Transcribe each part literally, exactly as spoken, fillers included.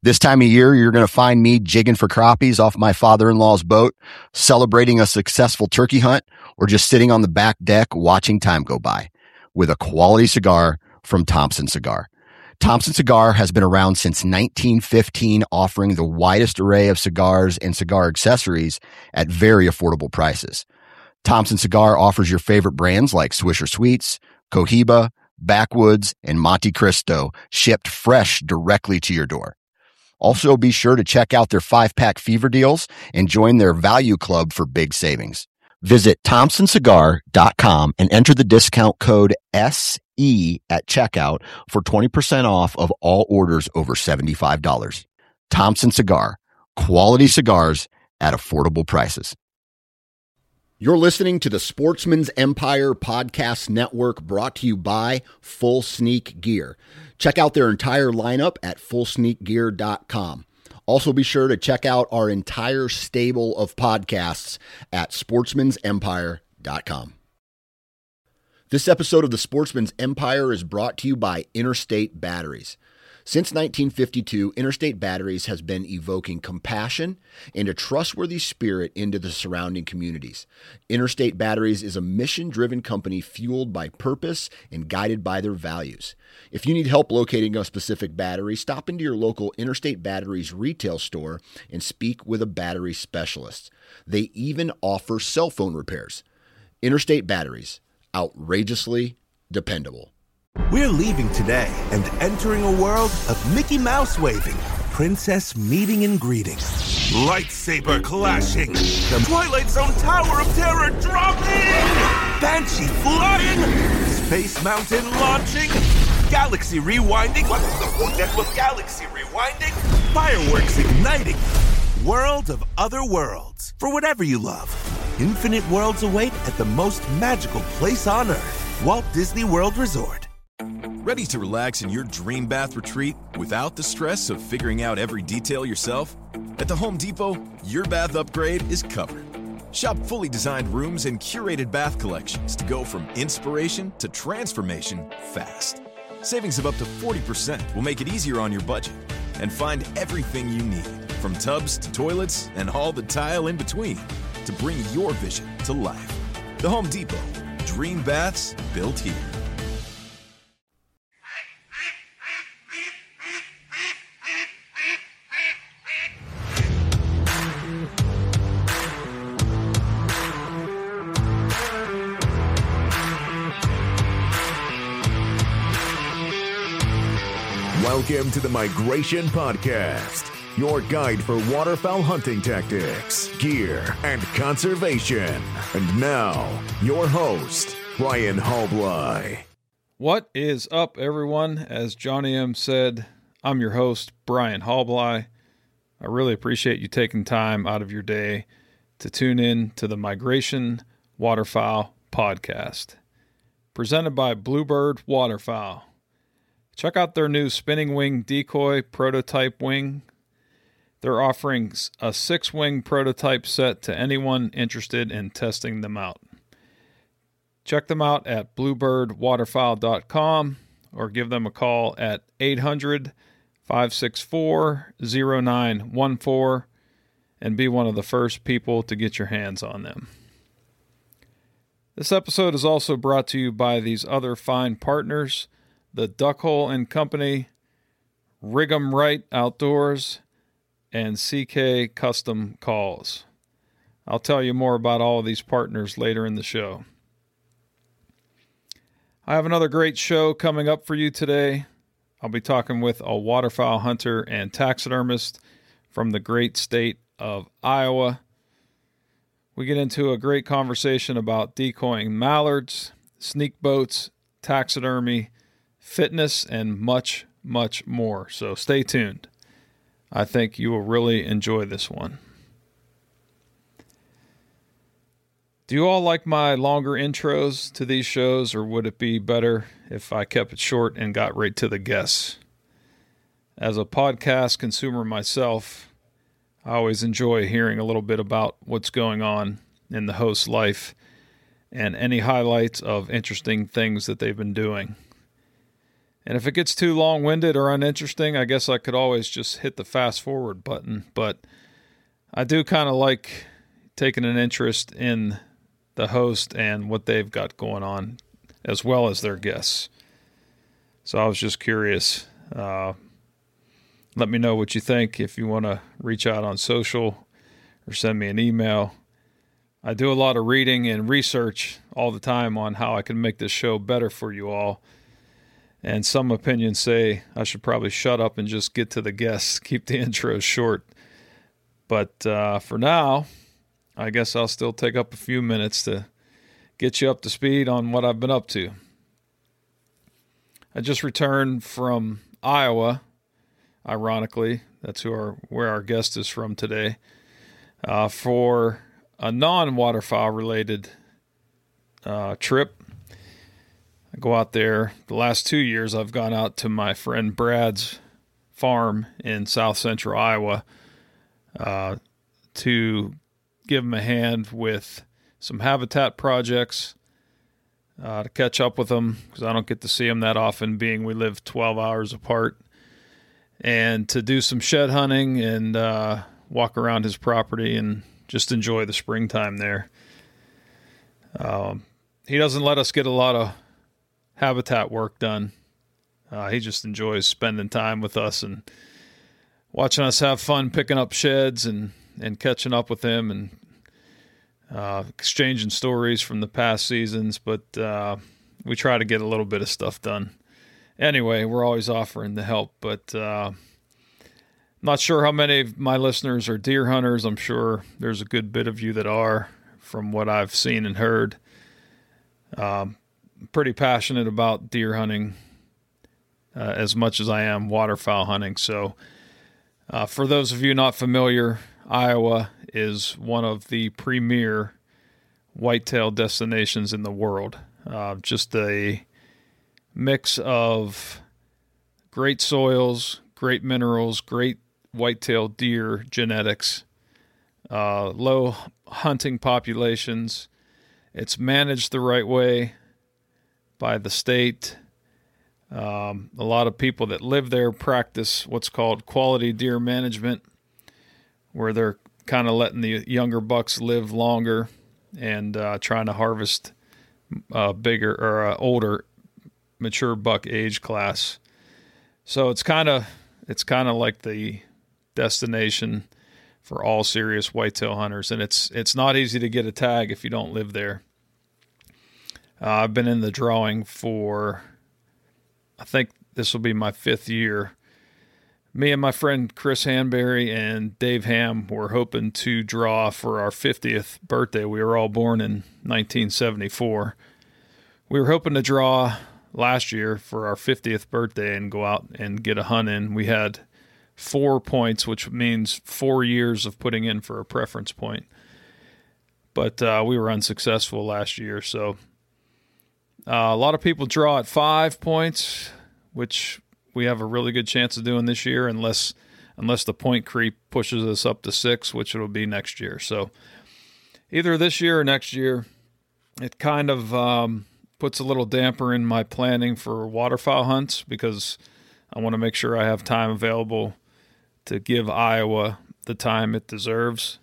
This time of year, you're going to find me jigging for crappies off my father-in-law's boat, celebrating a successful turkey hunt, or just sitting on the back deck watching time go by with a quality cigar from Thompson Cigar. Thompson Cigar has been around since nineteen fifteen, offering the widest array of cigars and cigar accessories at very affordable prices. Thompson Cigar offers your favorite brands like Swisher Sweets, Cohiba, Backwoods, and Monte Cristo, shipped fresh directly to your door. Also, be sure to check out their five-pack fever deals and join their value club for big savings. Visit thompson cigar dot com and enter the discount code S E at checkout for twenty percent off of all orders over seventy-five dollars. Thompson Cigar, quality cigars at affordable prices. You're listening to the Sportsman's Empire Podcast Network, brought to you by Full Sneak Gear. Check out their entire lineup at full sneak gear dot com. Also, be sure to check out our entire stable of podcasts at sportsmans empire dot com. This episode of the Sportsman's Empire is brought to you by Interstate Batteries. Since nineteen fifty-two, Interstate Batteries has been evoking compassion and a trustworthy spirit into the surrounding communities. Interstate Batteries is a mission-driven company fueled by purpose and guided by their values. If you need help locating a specific battery, stop into your local Interstate Batteries retail store and speak with a battery specialist. They even offer cell phone repairs. Interstate Batteries, outrageously dependable. We're leaving today and entering a world of Mickey Mouse waving, princess meeting and greeting, lightsaber clashing, the Twilight Zone Tower of Terror dropping, Banshee flying, Space Mountain launching, Galaxy rewinding. What's the point with Galaxy rewinding? Fireworks igniting. World of other worlds. For whatever you love. Infinite worlds await at the most magical place on Earth. Walt Disney World Resort. Ready to relax in your dream bath retreat without the stress of figuring out every detail yourself? At the Home Depot, your bath upgrade is covered. Shop fully designed rooms and curated bath collections to go from inspiration to transformation fast. Savings of up to forty percent will make it easier on your budget. And find everything you need, from tubs to toilets and all the tile in between, to bring your vision to life. The Home Depot. Dream baths built here. Welcome to the Migration Podcast, your guide for waterfowl hunting tactics, gear, and conservation. And now, your host, Brian Hallbly. What is up, everyone? As Johnny M said, I'm your host, Brian Hallbly. I really appreciate you taking time out of your day to tune in to the Migration Waterfowl Podcast, presented by Bluebird Waterfowl. Check out their new spinning wing decoy prototype wing. They're offering a six-wing prototype set to anyone interested in testing them out. Check them out at bluebird waterfowl dot com or give them a call at eight hundred, five six four, zero nine one four and be one of the first people to get your hands on them. This episode is also brought to you by these other fine partners: the Duckhole and Company, Rig 'em Right Outdoors, and C K Custom Calls. I'll tell you more about all of these partners later in the show. I have another great show coming up for you today. I'll be talking with a waterfowl hunter and taxidermist from the great state of Iowa. We get into a great conversation about decoying mallards, sneak boats, taxidermy, fitness, and much, much more. So stay tuned. I think you will really enjoy this one. Do you all like my longer intros to these shows, or would it be better if I kept it short and got right to the guests? As a podcast consumer myself, I always enjoy hearing a little bit about what's going on in the host's life and any highlights of interesting things that they've been doing. And if it gets too long-winded or uninteresting, I guess I could always just hit the fast forward button. But I do kind of like taking an interest in the host and what they've got going on, as well as their guests. So I was just curious. Uh, let me know what you think if you want to reach out on social or send me an email. I do a lot of reading and research all the time on how I can make this show better for you all. And some opinions say I should probably shut up and just get to the guests, keep the intros short. But uh, for now, I guess I'll still take up a few minutes to get you up to speed on what I've been up to. I just returned from Iowa, ironically. That's who our, where our guest is from today, uh, for a non-waterfowl related uh, trip. I go out there. The last two years I've gone out to my friend Brad's farm in south central Iowa uh, to give him a hand with some habitat projects, uh, to catch up with him because I don't get to see him that often, being we live twelve hours apart, and to do some shed hunting and uh, walk around his property and just enjoy the springtime there. Um, he doesn't let us get a lot of habitat work done. Uh, he just enjoys spending time with us and watching us have fun picking up sheds and, and catching up with him and uh, exchanging stories from the past seasons. But uh, we try to get a little bit of stuff done. Anyway, we're always offering the help, but uh, not sure how many of my listeners are deer hunters. I'm sure there's a good bit of you that are, from what I've seen and heard. Um, pretty passionate about deer hunting uh, as much as I am waterfowl hunting. So uh, for those of you not familiar, Iowa is one of the premier whitetail destinations in the world. Uh, just a mix of great soils, great minerals, great whitetail deer genetics, uh, low hunting populations. It's managed the right way by the state. Um, a lot of people that live there practice what's called quality deer management, where they're kind of letting the younger bucks live longer and uh, trying to harvest uh, bigger or uh, older mature buck age class. So it's kind of it's kind of like the destination for all serious whitetail hunters, and it's it's not easy to get a tag if you don't live there. Uh, I've been in the drawing for, I think this will be my fifth year. Me and my friend Chris Hanberry and Dave Ham were hoping to draw for our fiftieth birthday. We were all born in nineteen seventy-four. We were hoping to draw last year for our fiftieth birthday and go out and get a hunt in. We had four points, which means four years of putting in for a preference point. But uh, we were unsuccessful last year, so Uh, a lot of people draw at five points, which we have a really good chance of doing this year, unless unless the point creep pushes us up to six, which it'll be next year. So either this year or next year, it kind of um, puts a little damper in my planning for waterfowl hunts because I want to make sure I have time available to give Iowa the time it deserves.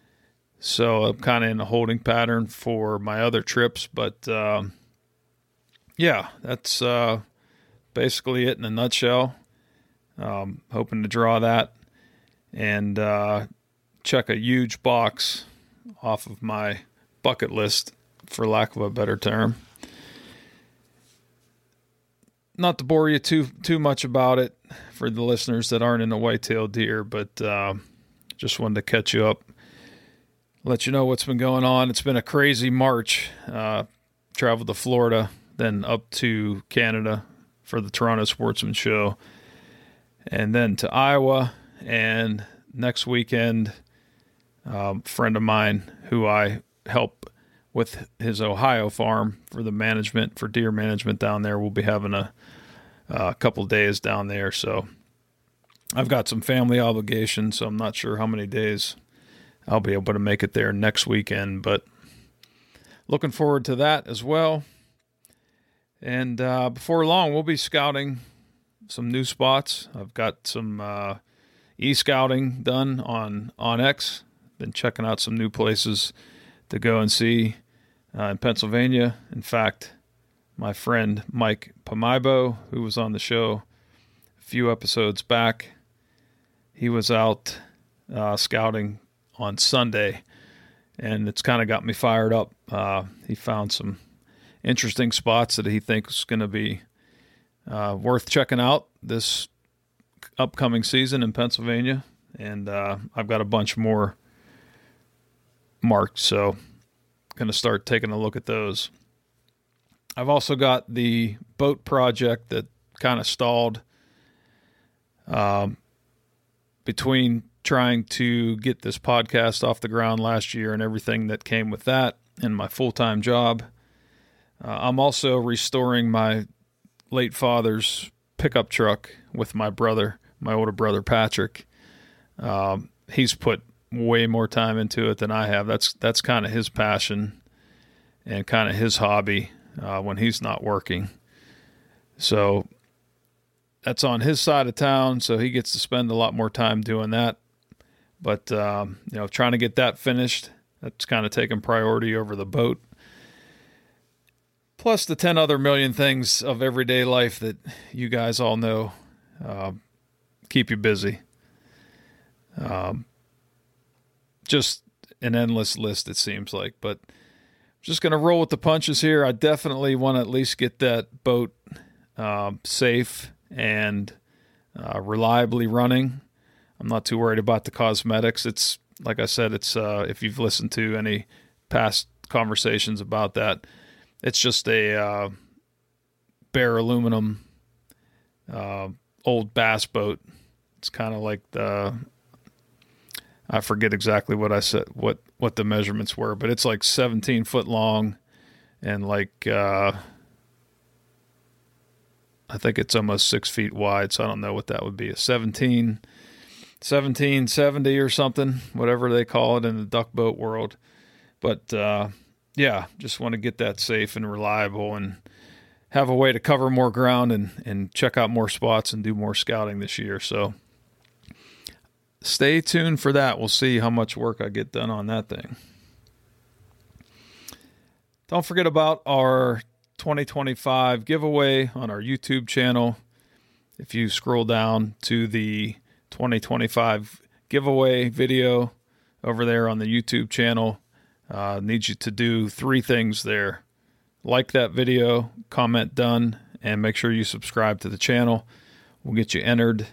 So I'm kind of in a holding pattern for my other trips, but um, yeah, that's uh, basically it in a nutshell. Um, hoping to draw that and uh, check a huge box off of my bucket list, for lack of a better term. Not to bore you too too much about it for the listeners that aren't into whitetail deer, but uh, just wanted to catch you up, let you know what's been going on. It's been a crazy March. Uh, traveled to Florida, then up to Canada for the Toronto Sportsman Show, and then to Iowa. And next weekend, a um, friend of mine who I help with his Ohio farm for the management, for deer management down there, we'll be having a, a couple days down there. So I've got some family obligations, so I'm not sure how many days I'll be able to make it there next weekend, but looking forward to that as well. And uh, before long, we'll be scouting some new spots. I've got some uh, e-scouting done on OnX. Been checking out some new places to go and see uh, in Pennsylvania. In fact, my friend Mike Pomaibo, who was on the show a few episodes back, he was out uh, scouting on Sunday, and it's kind of got me fired up. Uh, he found some interesting spots that he thinks going to be uh, worth checking out this upcoming season in Pennsylvania, and uh, I've got a bunch more marked, so going to start taking a look at those. I've also got the boat project that kind of stalled um, between trying to get this podcast off the ground last year and everything that came with that and my full-time job. Uh, I'm also restoring my late father's pickup truck with my brother, my older brother, Patrick. Um, he's put way more time into it than I have. That's, that's kind of his passion and kind of his hobby uh, when he's not working. So that's on his side of town, so he gets to spend a lot more time doing that. But, um, you know, trying to get that finished, that's kind of taking priority over the boat. Plus the ten other million things of everyday life that you guys all know uh, keep you busy. Um, just an endless list, it seems like. But just going to roll with the punches here. I definitely want to at least get that boat uh, safe and uh, reliably running. I'm not too worried about the cosmetics. It's, like I said, it's uh, if you've listened to any past conversations about that, it's just a uh, bare aluminum uh, old bass boat. It's kind of like the, I forget exactly what I said, what, what the measurements were, but it's like seventeen foot long and like, uh, I think it's almost six feet wide. So I don't know what that would be. A seventeen, seventeen seventy or something, whatever they call it in the duck boat world. But, uh, yeah, just want to get that safe and reliable and have a way to cover more ground and, and check out more spots and do more scouting this year. So stay tuned for that. We'll see how much work I get done on that thing. Don't forget about our twenty twenty-five giveaway on our YouTube channel. If you scroll down to the twenty twenty-five giveaway video over there on the YouTube channel, Uh, need you to do three things there. Like that video, comment done, and make sure you subscribe to the channel. We'll get you entered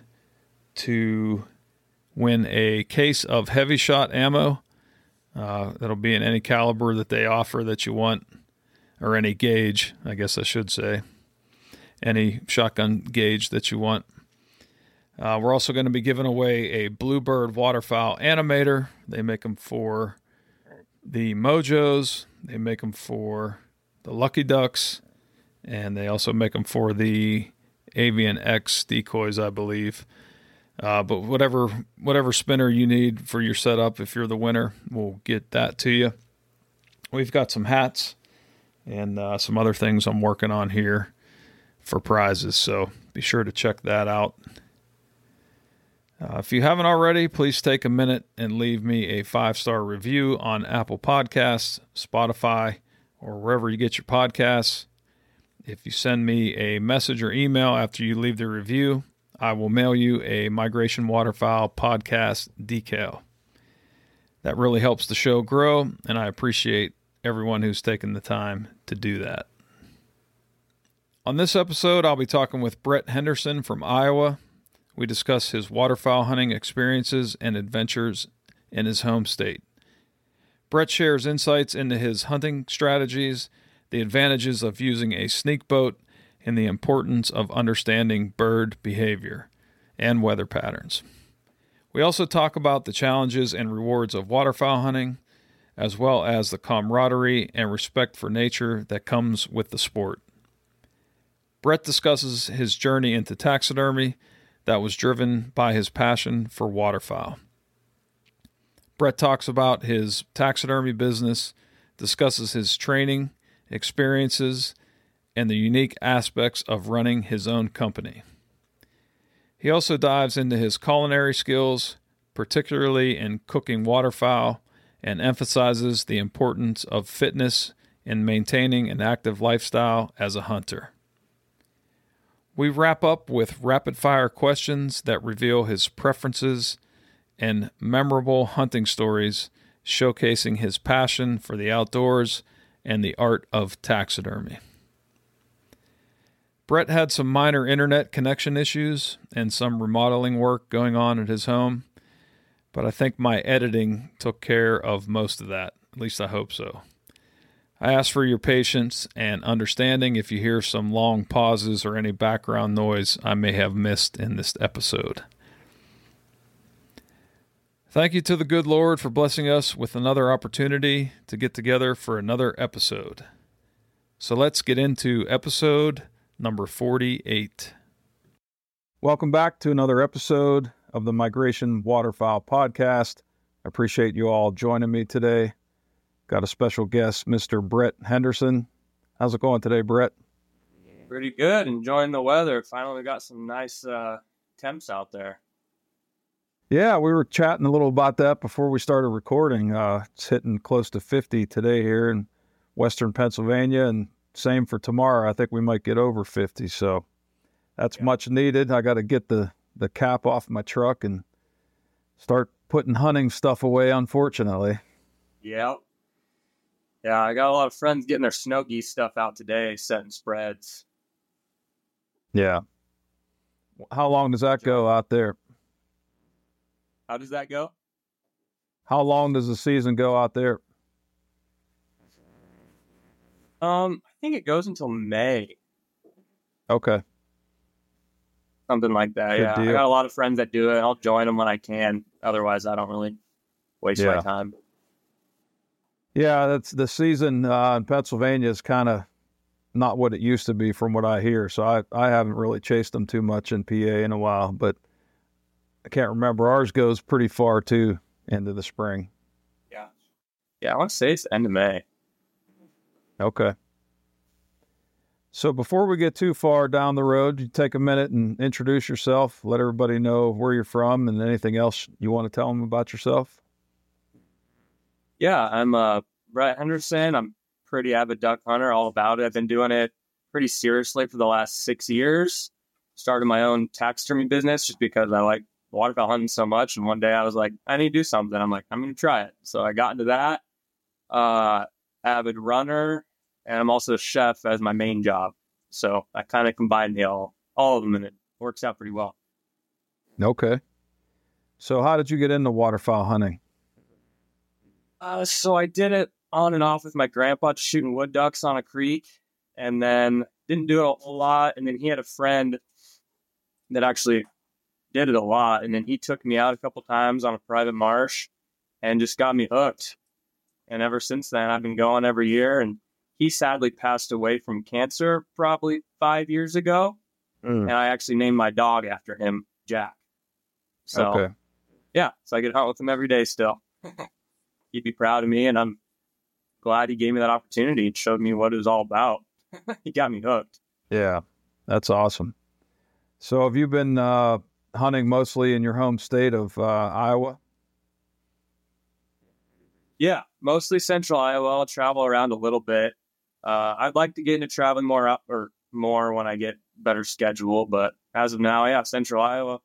to win a case of heavy shot ammo. Uh, that'll be in any caliber that they offer that you want, or any gauge, I guess I should say. Any shotgun gauge that you want. Uh, we're also going to be giving away a Bluebird waterfowl animator. They make them for the Mojos, they make them for the Lucky Ducks, and they also make them for the Avian X decoys, I believe. Uh, but whatever whatever spinner you need for your setup, if you're the winner, we'll get that to you. We've got some hats and uh, some other things I'm working on here for prizes, so be sure to check that out. Uh, if you haven't already, please take a minute and leave me a five-star review on Apple Podcasts, Spotify, or wherever you get your podcasts. If you send me a message or email after you leave the review, I will mail you a Migration Waterfowl podcast decal. That really helps the show grow, and I appreciate everyone who's taken the time to do that. On this episode, I'll be talking with Brett Henderson from Iowa. We discuss his waterfowl hunting experiences and adventures in his home state. Brett shares insights into his hunting strategies, the advantages of using a sneak boat, and the importance of understanding bird behavior and weather patterns. We also talk about the challenges and rewards of waterfowl hunting, as well as the camaraderie and respect for nature that comes with the sport. Brett discusses his journey into taxidermy that was driven by his passion for waterfowl. Brett talks about his taxidermy business, discusses his training, experiences, and the unique aspects of running his own company. He also dives into his culinary skills, particularly in cooking waterfowl, and emphasizes the importance of fitness in maintaining an active lifestyle as a hunter. We wrap up with rapid-fire questions that reveal his preferences and memorable hunting stories, showcasing his passion for the outdoors and the art of taxidermy. Brett had some minor internet connection issues and some remodeling work going on at his home, but I think my editing took care of most of that. At least I hope so. I ask for your patience and understanding if you hear some long pauses or any background noise I may have missed in this episode. Thank you to the good Lord for blessing us with another opportunity to get together for another episode. So let's get into episode number forty-eight. Welcome back to another episode of the Migration Waterfowl Podcast. I appreciate you all joining me today. Got a special guest, Mister Brett Henderson. How's it going today, Brett? Pretty good. Enjoying the weather. Finally got some nice uh, temps out there. Yeah, we were chatting a little about that before we started recording. Uh, it's hitting close to fifty today here in western Pennsylvania, and same for tomorrow. I think we might get over fifty, so that's yeah. much needed. I got to get the, the cap off my truck and start putting hunting stuff away, unfortunately. Yeah. Yeah, I got a lot of friends getting their snow geese stuff out today, setting spreads. Yeah. How long does that go out there? How does that go? How long does the season go out there? Um, I think it goes until May. Okay. Something like that, Good yeah. deal. I got a lot of friends that do it. I'll join them when I can. Otherwise, I don't really waste Yeah. my time. Yeah, that's the season uh, in Pennsylvania is kind of not what it used to be from what I hear. So I, I haven't really chased them too much in P A in a while, but I can't remember. Ours goes pretty far too into the spring. Yeah. Yeah, I want to say it's the end of May. Okay. So before we get too far down the road, you take a minute and introduce yourself, let everybody know where you're from and anything else you want to tell them about yourself. Yeah, I'm uh, Brett Henderson. I'm a pretty avid duck hunter, all about it. I've been doing it pretty seriously for the last six years. Started my own taxidermy business just because I like waterfowl hunting so much. And one day I was like, I need to do something. I'm like, I'm going to try it. So I got into that. Uh, avid runner. And I'm also a chef as my main job. So I kind of combined the all, all of them, and it works out pretty well. Okay. So how did you get into waterfowl hunting? Uh, so I did it on and off with my grandpa, just shooting wood ducks on a creek, and then didn't do it a whole lot. And then he had a friend that actually did it a lot. And then he took me out a couple times on a private marsh and just got me hooked. And ever since then, I've been going every year. And he sadly passed away from cancer probably five years ago. Mm. And I actually named my dog after him, Jack. So, okay. Yeah, so I get to hunt with him every day still. He'd be proud of me, and I'm glad he gave me that opportunity and showed me what it was all about. He got me hooked. Yeah, that's awesome. So have you been uh, hunting mostly in your home state of uh, Iowa? Yeah, mostly central Iowa. I'll travel around a little bit. Uh, I'd like to get into traveling more up or more when I get better schedule, but as of now, yeah, central Iowa.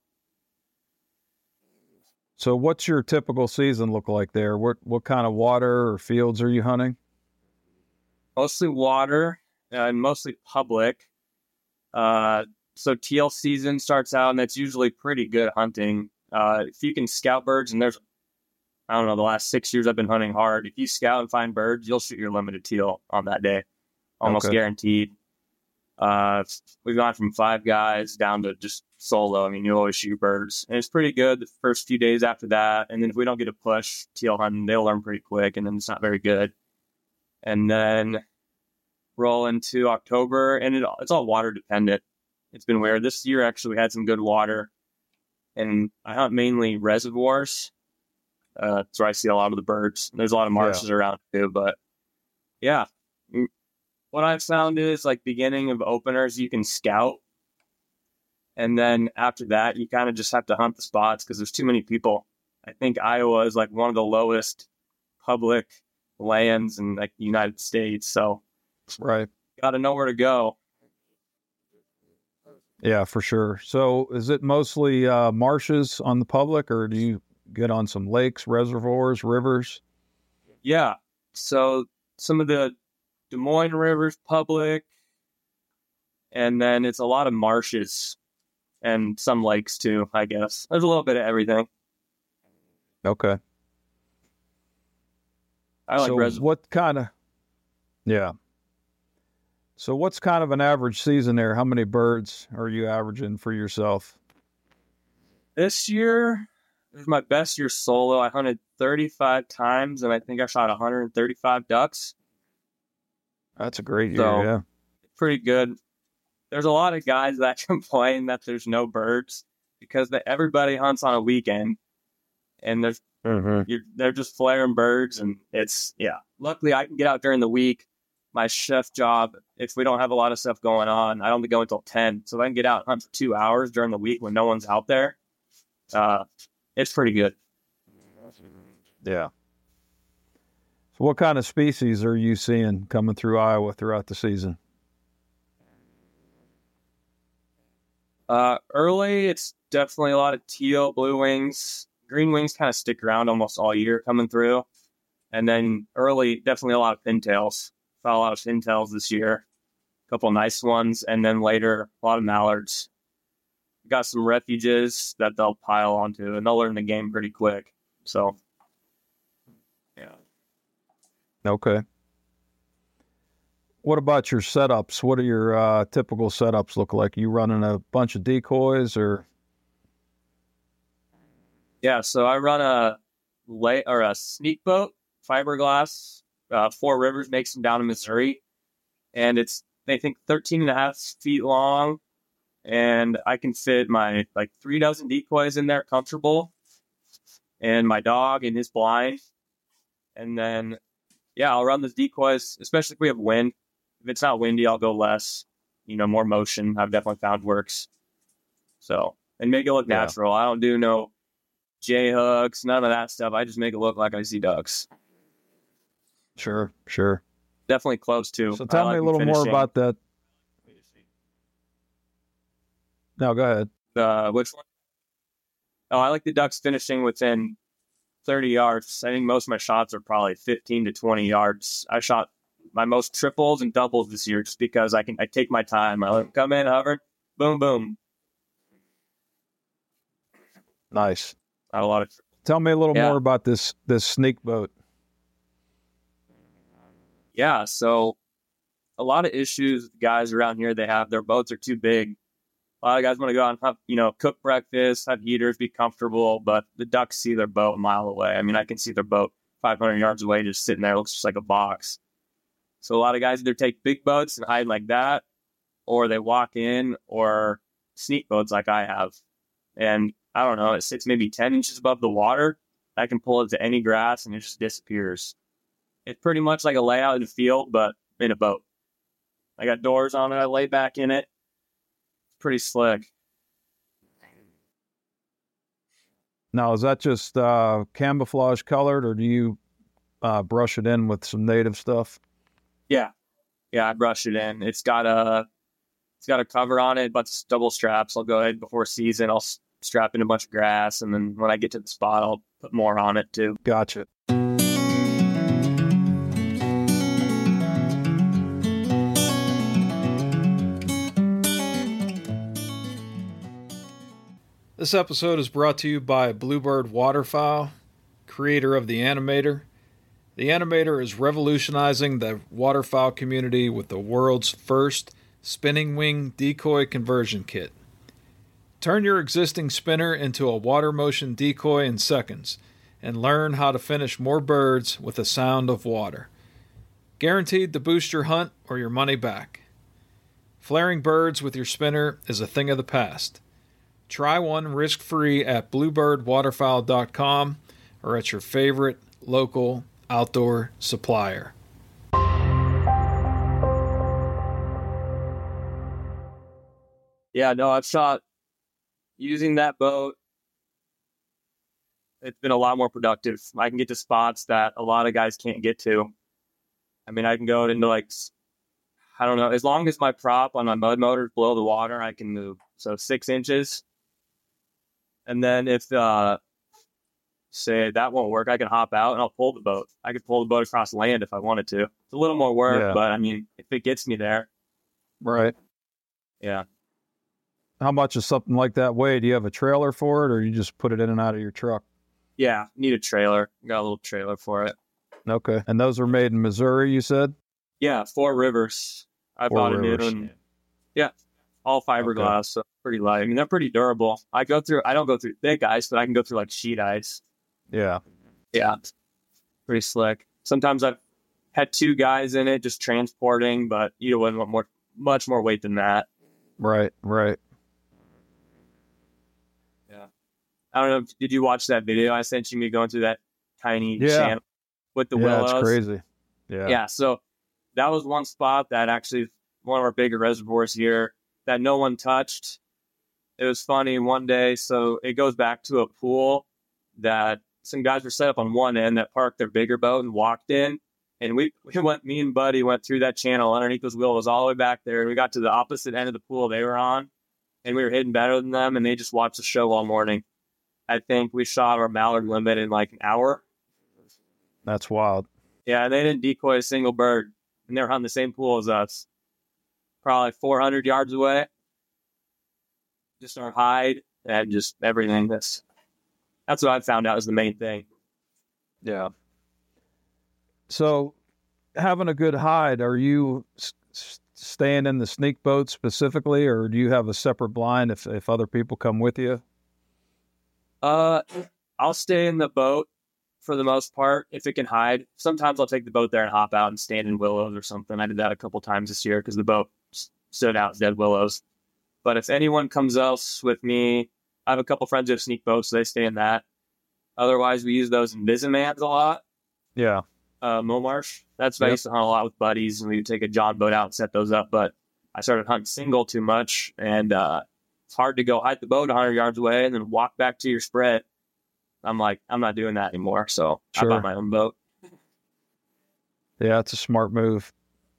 So what's your typical season look like there? What what kind of water or fields are you hunting? Mostly water and mostly public. Uh, so teal season starts out, and that's usually pretty good hunting. Uh, if you can scout birds, and there's, I don't know, the last six years I've been hunting hard. If you scout and find birds, you'll shoot your limited teal on that day. Almost Okay. guaranteed. Uh, we've gone from five guys down to just solo. I mean, you always shoot birds. And it's pretty good the first few days after that. And then if we don't get a push teal hunting, they'll learn pretty quick, and then it's not very good. And then roll into October, and it, it's all water dependent. It's been weird. This year, actually, we had some good water. And I hunt mainly reservoirs. Uh, that's where I see a lot of the birds. There's a lot of marshes yeah. around too, but yeah. What I've found is, like, beginning of openers, you can scout And then after that, you kind of just have to hunt the spots because there's too many people. I think Iowa is like one of the lowest public lands in like the United States. So right. Got to know where to go. Yeah, for sure. So is it mostly uh, marshes on the public, or do you get on some lakes, reservoirs, rivers? Yeah. So some of the Des Moines River's public, and then it's a lot of marshes and some lakes too, I guess. There's a little bit of everything. Okay. I like so reservoirs. What kind of, yeah. So what's kind of an average season there? How many birds are you averaging for yourself? This year, it was my best year solo. I hunted thirty-five times, and I think I shot one hundred thirty-five ducks. That's a great year, so, yeah. Pretty good. There's a lot of guys that complain that there's no birds because they, everybody hunts on a weekend, and there's mm-hmm. you're, they're just flaring birds, and it's, yeah. Luckily, I can get out during the week. My chef job, if we don't have a lot of stuff going on, I only go until ten. So if I can get out and hunt for two hours during the week when no one's out there, uh, it's pretty good. Yeah. So what kind of species are you seeing coming through Iowa throughout the season? Uh, early, it's definitely a lot of teal, blue wings. Green wings kind of stick around almost all year coming through. And then early, definitely a lot of pintails. Saw a lot of pintails this year. A couple nice ones. And then later, a lot of mallards. Got some refuges that they'll pile onto, and they'll learn the game pretty quick. So, yeah. Okay. What about your setups? What do your uh, typical setups look like? You running a bunch of decoys, or? Yeah, so I run a lay or a sneak boat, fiberglass. Uh, Four Rivers makes them down in Missouri, and it's they think thirteen and a half feet long, and I can fit my like three dozen decoys in there comfortable, and my dog and his blind, and then yeah, I'll run those decoys, especially if we have wind. If it's not windy, I'll go less. You know, more motion. I've definitely found works. So and make it look yeah. natural. I don't do no J hooks, none of that stuff. I just make it look like I see ducks. Sure, sure. Definitely close to. So tell like me a little finishing. more about that. No, go ahead. Uh, which one? Oh, I like the ducks finishing within thirty yards. I think most of my shots are probably fifteen to twenty yards. I shot my most triples and doubles this year just because I can. I take my time. I let them come in, hover, boom, boom. Nice. Not a lot of. Tell me a little yeah. more about this this sneak boat. Yeah, so a lot of issues guys around here, they have their boats are too big. A lot of guys want to go out and have, you know, cook breakfast, have heaters, be comfortable, but the ducks see their boat a mile away. I mean, I can see their boat five hundred yards away just sitting there. It looks just like a box. So a lot of guys either take big boats and hide like that, or they walk in, or sneak boats like I have. And I don't know, it sits maybe ten inches above the water. I can pull it to any grass and it just disappears. It's pretty much like a layout in the field, but in a boat. I got doors on it. I lay back in it. It's pretty slick. Now, is that just uh, camouflage colored, or do you uh, brush it in with some native stuff? Yeah, yeah, I brush it in. It's got a, it's got a cover on it, but it's double straps. I'll go ahead before season. I'll strap in a bunch of grass, and then when I get to the spot, I'll put more on it too. Gotcha. This episode is brought to you by Bluebird Waterfowl, creator of the Animator. The Animator is revolutionizing the waterfowl community with the world's first spinning wing decoy conversion kit. Turn your existing spinner into a water motion decoy in seconds and learn how to finish more birds with the sound of water. Guaranteed to boost your hunt or your money back. Flaring birds with your spinner is a thing of the past. Try one risk-free at bluebird waterfowl dot com or at your favorite local outdoor supplier. Yeah, no, I've shot using that boat, it's been a lot more productive. I can get to spots that a lot of guys can't get to. I mean, I can go into like, I don't know, as long as my prop on my mud motor is below the water, I can move. So six inches. And then if, uh, say that won't work, I can hop out and I'll pull the boat. I could pull the boat across land if I wanted to. It's a little more work, Yeah. but I mean, if it gets me there. Right. Yeah. How much is something like that weigh? Do you have a trailer for it, or you just put it in and out of your truck? Yeah. Need a trailer. Got a little trailer for it. Okay. And those are made in Missouri, you said? Yeah. Four Rivers. I Four bought Rivers. a new one. Yeah. All fiberglass. Okay. So pretty light. I mean, they're pretty durable. I go through, I don't go through thick ice, but I can go through like sheet ice. Yeah. Yeah. Pretty slick. Sometimes I've had two guys in it just transporting, but you wouldn't want more, much more weight than that. Right, right. Yeah. I don't know. Did you watch that video I sent you? Me going through that tiny Yeah. channel with the yeah, willows? it's crazy. Yeah. Yeah. So that was one spot that actually one of our bigger reservoirs here that no one touched. It was funny one day. So it goes back to a pool that some guys were set up on one end that parked their bigger boat and walked in. And we, we went, me and Buddy went through that channel underneath those willows all the way back there. And we got to the opposite end of the pool they were on. And we were hitting better than them. And they just watched the show all morning. I think we shot our mallard limit in like an hour. That's wild. Yeah, and they didn't decoy a single bird. And they were on the same pool as us. Probably four hundred yards away. Just our hide and just everything. That's that's what I found out is the main thing. Yeah. So having a good hide, are you s- s- staying in the sneak boat specifically, or do you have a separate blind if, if other people come with you? Uh, I'll stay in the boat for the most part if it can hide. Sometimes I'll take the boat there and hop out and stand in willows or something. I did that a couple times this year because the boat s- stood out in dead willows. But if anyone comes else with me, I have a couple friends who have sneak boats, so they stay in that. Otherwise, we use those in Vizimans a lot. Yeah. Uh, Momarsh. That's what I Yep. used to hunt a lot with buddies, and we would take a John boat out and set those up. But I started hunting single too much, and uh, it's hard to go hide the boat one hundred yards away and then walk back to your spread. I'm like, I'm not doing that anymore. So Sure. I bought my own boat. Yeah, it's a smart move.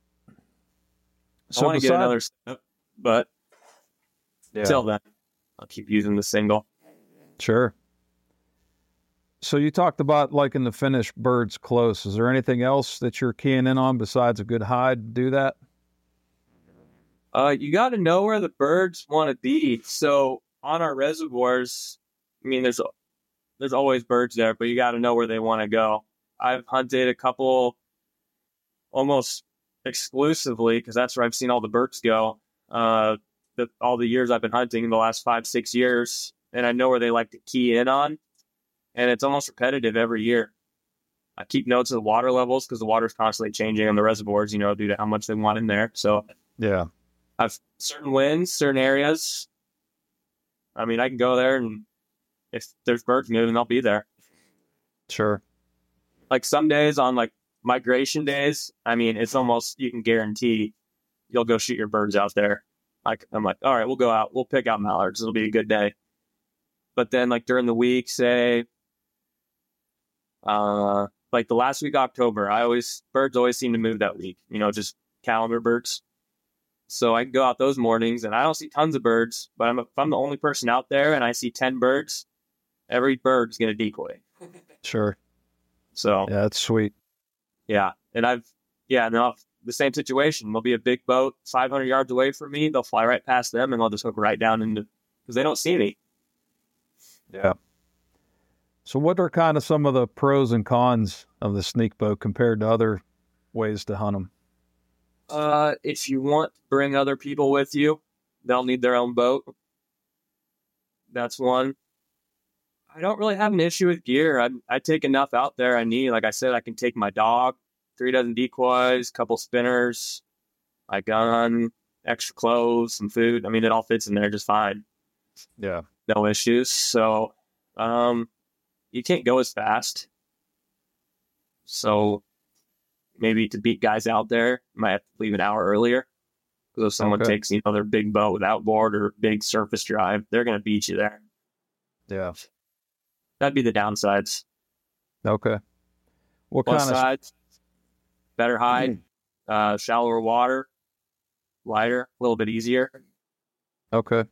I want to get beside- another setup, but yeah, until then, I'll keep using the single. sure. So you talked about liking the finished birds close. Is there anything else that you're keying in on besides a good hide to do that? Uh, you got to know where the birds want to be. So on our reservoirs, I mean, there's there's always birds there, but you got to know where they want to go. I've hunted a couple almost exclusively because that's where I've seen all the birds go. Uh, the, all the years I've been hunting, the last five six years, and I know where they like to key in on, and it's almost repetitive every year. I keep notes of the water levels because the water's constantly changing on the reservoirs, you know, due to how much they want in there. So Yeah. I've certain winds, certain areas. I mean, I can go there, and if there's birds moving, I'll be there. Sure. Like some days on like migration days, I mean, it's almost, you can guarantee you'll go shoot your birds out there. Like, I'm like, all right, we'll go out, we'll pick out mallards. It'll be a good day. But then like during the week, say, uh, like the last week, October, I always, birds always seem to move that week, you know, just calendar birds. So I can go out those mornings and I don't see tons of birds, but I'm, if I'm the only person out there and I see ten birds, every bird's going to decoy. Sure. So Yeah, that's sweet. yeah. And I've, yeah, no, the same situation. There'll be a big boat five hundred yards away from me. They'll fly right past them and they'll just hook right down into, because they don't see me. Yeah. So what are kind of some of the pros and cons of the sneak boat compared to other ways to hunt them? Uh, if you want to bring other people with you, they'll need their own boat. That's one. I don't really have an issue with gear. I I take enough out there I need. Like I said, I can take my dog, three dozen decoys, couple spinners, my gun, extra clothes, some food. I mean, it all fits in there just fine. Yeah. No issues. So, um, you can't go as fast. So maybe to beat guys out there, you might have to leave an hour earlier. Because if someone Okay. takes, you know, their big boat with outboard or big surface drive, they're going to beat you there. Yeah. That'd be the downsides. Okay. What Plus kind of sides, better hide, uh, shallower water, lighter, a little bit easier. okay?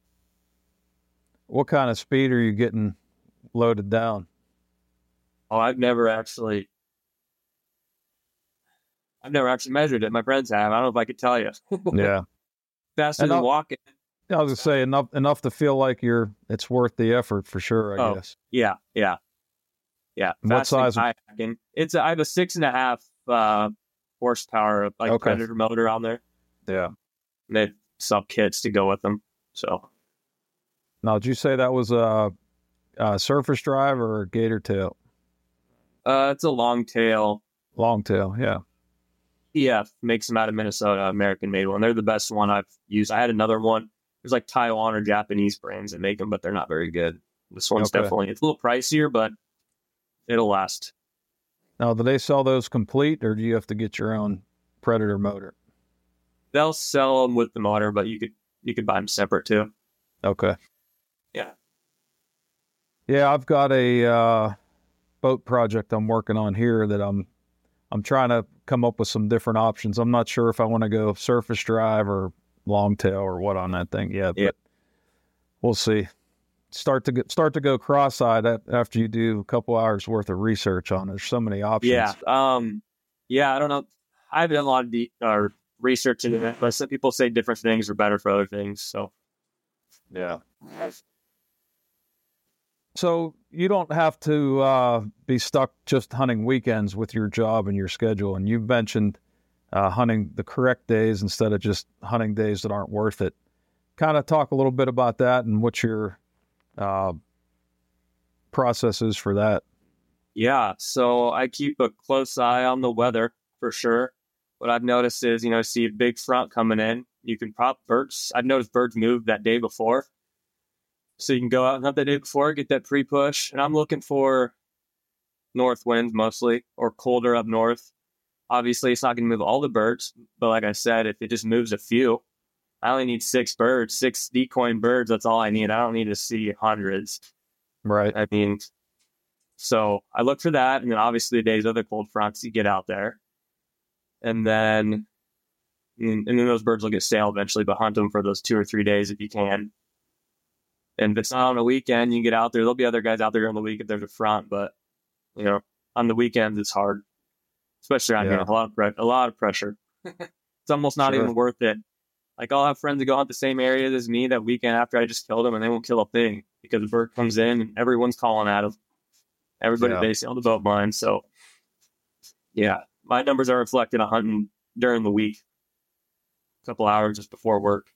What kind of speed are you getting loaded down? Oh, I've never actually, I've never actually measured it. My friends have. I don't know if I could tell you. Yeah. Faster And than I'll- walking. I was gonna say enough enough to feel like you're it's worth the effort for sure, I Oh. guess. Yeah, yeah, yeah. And what Faster than size- kayaking. It's a, I have a six and a half uh, horsepower like Okay. Predator motor on there. Yeah. And they sub kits to go with them. So Now, did you say that was a, a surface drive or a gator tail? uh, it's a long tail. Long tail, yeah. E F makes them out of Minnesota, American made one. They're the best one I've used. I had another one. There's like Taiwan or Japanese brands that make them, but they're not very good. This one's Okay. definitely, it's a little pricier, but it'll last. Now, do they sell those complete, or do you have to get your own Predator motor? They'll sell them with the motor, but you could you could buy them separate too. Okay. Yeah. Yeah, I've got a uh, boat project I'm working on here that I'm I'm trying to come up with some different options. I'm not sure if I want to go surface drive or long tail or what on that thing yet, Yeah. but we'll see. Start to get start to go cross-eyed a- after you do a couple hours worth of research on it. There's so many options. Yeah. Um. Yeah. I don't know. I haven't done a lot of de- or research into it, but some people say different things are better for other things. So Yeah. So you don't have to uh, be stuck just hunting weekends with your job and your schedule. And you've mentioned uh, hunting the correct days instead of just hunting days that aren't worth it. Kind of talk a little bit about that and what your uh, process is for that. yeah. So I keep a close eye on the weather for sure. What I've noticed is, you know, see a big front coming in, you can prop birds. I've noticed birds move that day before. So you can go out and hunt that day before, get that pre-push. And I'm looking for north winds mostly, or colder up north. Obviously, it's not going to move all the birds. But like I said, if it just moves a few, I only need six birds, six decoying birds. That's all I need. I don't need to see hundreds. Right. I mean, so I look for that. And then obviously the days of the cold fronts, you get out there. And then, and then those birds will get stale eventually, but hunt them for those two or three days if you can. And if it's not on a weekend, you can get out there. There'll be other guys out there on the week if there's a front, but you know, on the weekends it's hard, especially around Yeah. here. A lot of pre- a lot of pressure. It's almost not Sure. even worth it. Like I'll have friends that go hunt the same areas as me that weekend after I just killed them, and they won't kill a thing because the bird comes in and everyone's calling at them. Everybody Yeah. basing on the boat blind. So yeah, my numbers are reflected on hunting during the week, a couple hours just before work.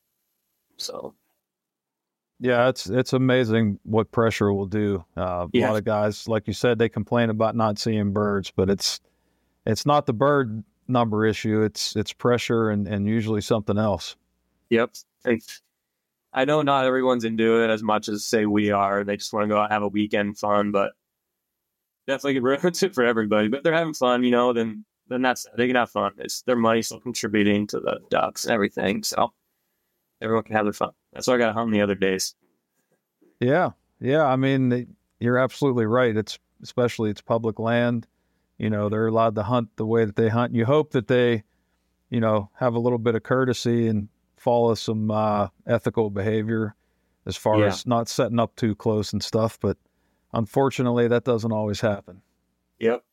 So Yeah, it's it's amazing what pressure will do. Uh, Yeah. A lot of guys, like you said, they complain about not seeing birds, but it's it's not the bird number issue. It's it's pressure and, and usually something else. yep. And I know not everyone's into it as much as say we are. They just want to go out and have a weekend fun, but definitely it ruins it for everybody. But if they're having fun, you know, then then that's they can have fun. It's their money still contributing to the ducks and everything. So everyone can have their fun. That's why I got hunt the other days. Yeah, yeah. I mean, they, you're absolutely right. It's especially it's public land. You know, they're allowed to hunt the way that they hunt. You hope that they, you know, have a little bit of courtesy and follow some uh, ethical behavior as far Yeah. as not setting up too close and stuff. But unfortunately, that doesn't always happen. Yep.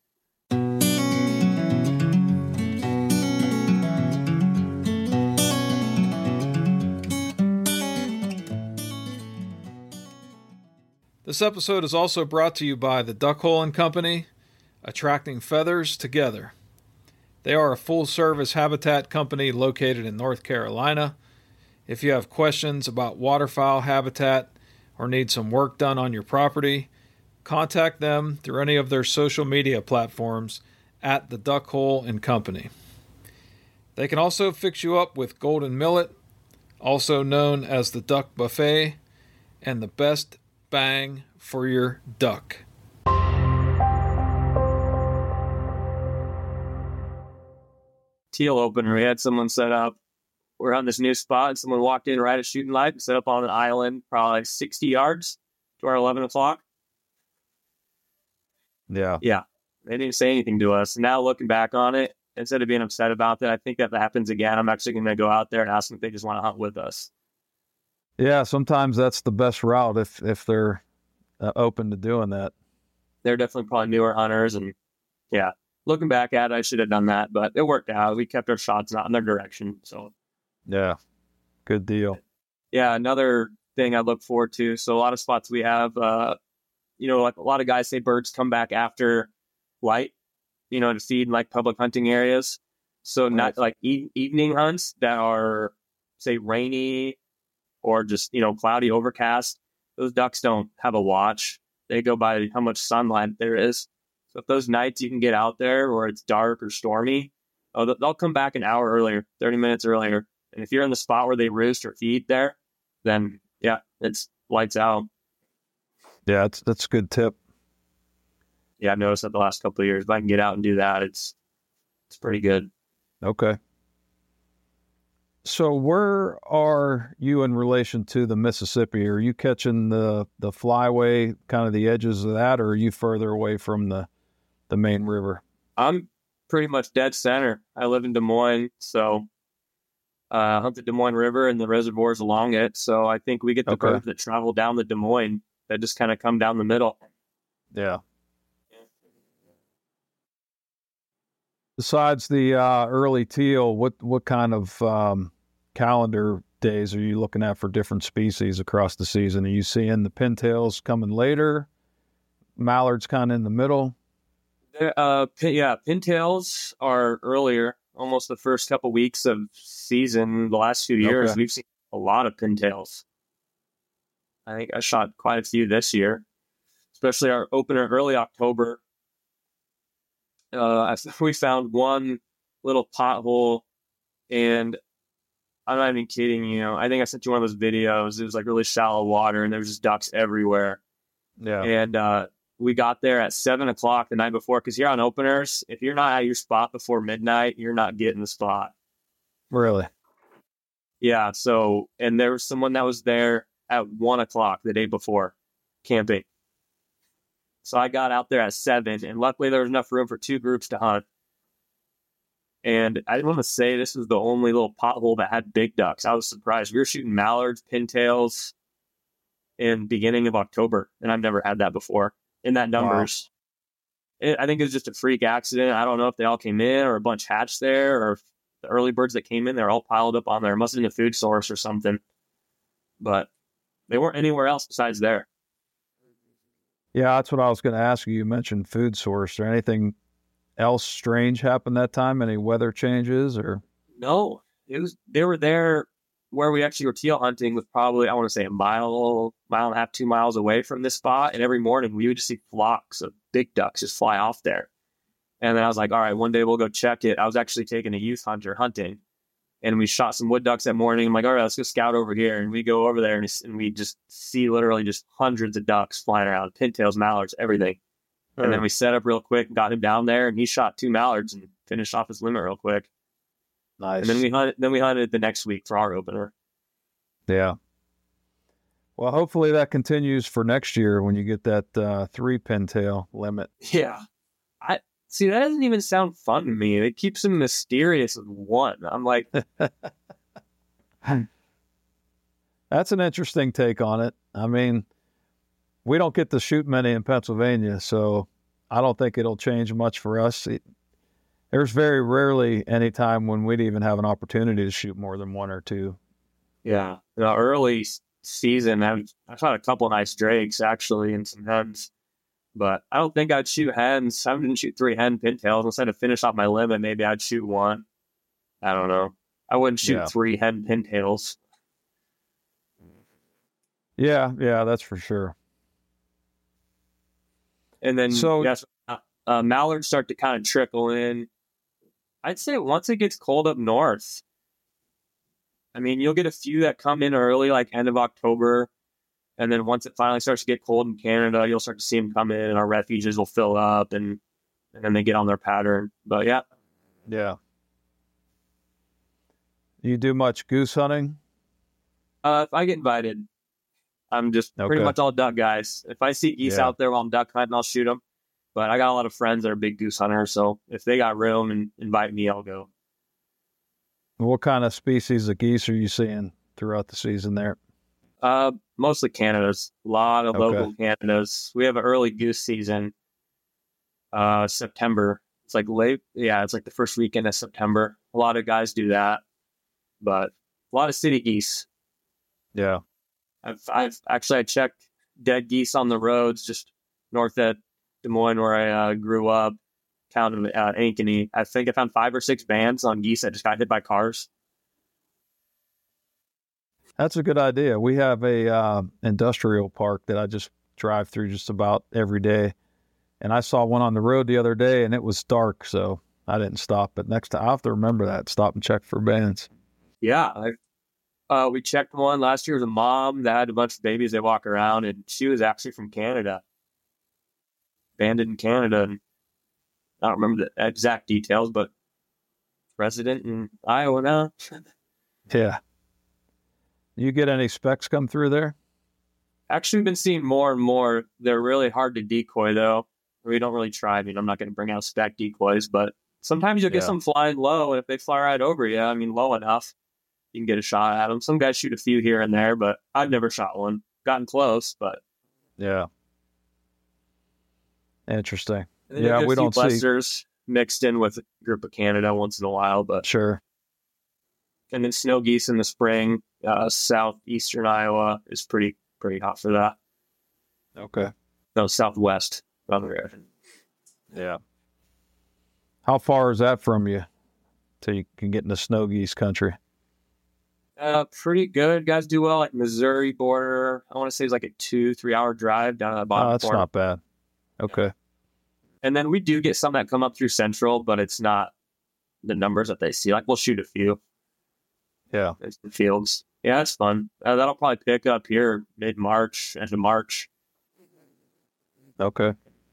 This episode is also brought to you by the Duck Hole and Company, attracting feathers together. They are a full-service habitat company located in North Carolina. If you have questions about waterfowl habitat or need some work done on your property, contact them through any of their social media platforms at the Duck Hole and Company. They can also fix you up with golden millet, also known as the duck buffet, and the best bang for your duck. Teal opener. We had someone set up we're on this new spot, and someone walked in right at shooting light and set up on an island, probably like sixty yards to our eleven o'clock. Yeah. Yeah. They didn't say anything to us. Now looking back on it, instead of being upset about that, I think if that happens again, I'm actually going to go out there and ask them if they just want to hunt with us. Yeah, sometimes that's the best route if if they're uh, open to doing that. They're definitely probably newer hunters, and yeah, looking back at it, I should have done that, but it worked out. We kept our shots not in their direction, so yeah, good deal. Yeah, another thing I look forward to. So a lot of spots we have, uh, you know, like a lot of guys say birds come back after light, you know, to feed in like public hunting areas. So not like e- evening hunts that are, say, rainy or just, you know, cloudy, overcast. Those ducks don't have a watch. They go by how much sunlight there is. So if those nights you can get out there where it's dark or stormy, oh, they'll come back an hour earlier, thirty minutes earlier. And if you're in the spot where they roost or feed there, then yeah, it's lights out. Yeah, it's, that's a good tip. Yeah, I've noticed that the last couple of years. If I can get out and do that, it's it's pretty good. Okay. So where are you in relation to the Mississippi? Are you catching the, the flyway, kind of the edges of that, or are you further away from the, the main river? I'm pretty much dead center. I live in Des Moines, so uh, I hunt the Des Moines River and the reservoirs along it. So I think we get the Okay. birds that travel down the Des Moines that just kind of come down the middle. Yeah. Besides the uh, early teal, what, what kind of um, calendar days are you looking at for different species across the season? Are you seeing the pintails coming later? Mallards kind of in the middle? Uh, pin, yeah, pintails are earlier, almost the first couple weeks of season. The last few years, Okay. we've seen a lot of pintails. I think I shot quite a few this year, especially our opener early October. Uh, I, we found one little pothole, and I'm not even kidding you. Know, I think I sent you one of those videos. It was like really shallow water, and there was just ducks everywhere. Yeah. And uh, we got there at seven o'clock the night before, because here on openers, if you're not at your spot before midnight, you're not getting the spot. Really? Yeah. So, and there was someone that was there at one o'clock the day before camping. So I got out there at seven, and luckily there was enough room for two groups to hunt. And I want to say this was the only little pothole that had big ducks. I was surprised. We were shooting mallards, pintails in beginning of October, and I've never had that before in that numbers. Wow. It, I think it was just a freak accident. I don't know if they all came in or a bunch hatched there, or if the early birds that came in, they're all piled up on there. It must have been a food source or something. But they weren't anywhere else besides there. Yeah, that's what I was going to ask you. You mentioned food source. Or anything else strange happen that time? Any weather changes or? No, it was. They were there where we actually were teal hunting, was probably, I want to say, a mile, mile and a half, two miles away from this spot. And every morning we would just see flocks of big ducks just fly off there. And then I was like, all right, one day we'll go check it. I was actually taking a youth hunter hunting, and we shot some wood ducks that morning. I'm like, all right, let's go scout over here. And we go over there, and, and we just see literally just hundreds of ducks flying around, pintails, mallards, everything. Hmm. And then we set up real quick, got him down there, and he shot two mallards and finished off his limit real quick. Nice. And then we hunted, then we hunted the next week for our opener. Yeah. Well, hopefully that continues for next year when you get that uh, three pintail limit. Yeah. I see, that doesn't even sound fun to me. It keeps them mysterious with one. I'm like, that's an interesting take on it. I mean, we don't get to shoot many in Pennsylvania, so I don't think it'll change much for us. It, there's very rarely any time when we'd even have an opportunity to shoot more than one or two. Yeah. The early season, I, I shot a couple nice drakes, actually, and some hens. But I don't think I'd shoot hens. I didn't shoot three hen pintails. Instead of finish off my limit, maybe I'd shoot one. I don't know. I wouldn't shoot Yeah. three hen pintails. Yeah, yeah, that's for sure. And then, So- yes, uh, uh, mallards start to kind of trickle in. I'd say once it gets cold up north, I mean, you'll get a few that come in early, like end of October. And then once it finally starts to get cold in Canada, you'll start to see them come in, and our refuges will fill up, and, and then they get on their pattern. But yeah. Yeah. You do much goose hunting? Uh, if I get invited, I'm just Okay. pretty much all duck guys. If I see geese Yeah. out there while I'm duck hunting, I'll shoot them. But I got a lot of friends that are big goose hunters, so if they got room and invite me, I'll go. What kind of species of geese are you seeing throughout the season there? Uh, mostly Canadas. A lot of Okay. local Canadas. We have an early goose season. Uh, September. It's like late. Yeah, it's like the first weekend of September. A lot of guys do that, but a lot of city geese. Yeah. I've, I've actually I checked dead geese on the roads just north of Des Moines where I uh, grew up, town of uh, Ankeny. I think I found five or six bands on geese that just got hit by cars. That's a good idea. We have a uh, industrial park that I just drive through just about every day. And I saw one on the road the other day, and it was dark, so I didn't stop. But next time, I'll have to remember that, stop and check for bands. Yeah, I, uh, we checked one last year with a mom that had a bunch of babies that walk around, and she was actually from Canada, banded in Canada. And I don't remember the exact details, but resident in Iowa now. Yeah. You get any specs come through there? Actually, been seeing more and more. They're really hard to decoy, though. We don't really try. I mean, I'm not going to bring out spec decoys, but sometimes you'll get Yeah. some flying low, and if they fly right over you, I mean, low enough, you can get a shot at them. Some guys shoot a few here and there, but I've never shot one. Gotten close, but Yeah. Interesting. and then Yeah, you get a we few don't see. blusters mixed in with a group of Canada once in a while, but Sure. and then snow geese in the spring. Uh, southeastern Iowa is pretty pretty hot for that. Okay. No, southwest. Rather. Yeah. How far is that from you till you can get into snow geese country? Uh, pretty good. Guys do well, like Missouri border. I want to say it's like a two, three hour drive down to the bottom Oh, that's corner. not bad. Okay. And then we do get some that come up through Central, but it's not the numbers that they see. Like we'll shoot a few Yeah. in the fields. Yeah, it's fun. Uh, that'll probably pick up here mid March, end of March. Okay.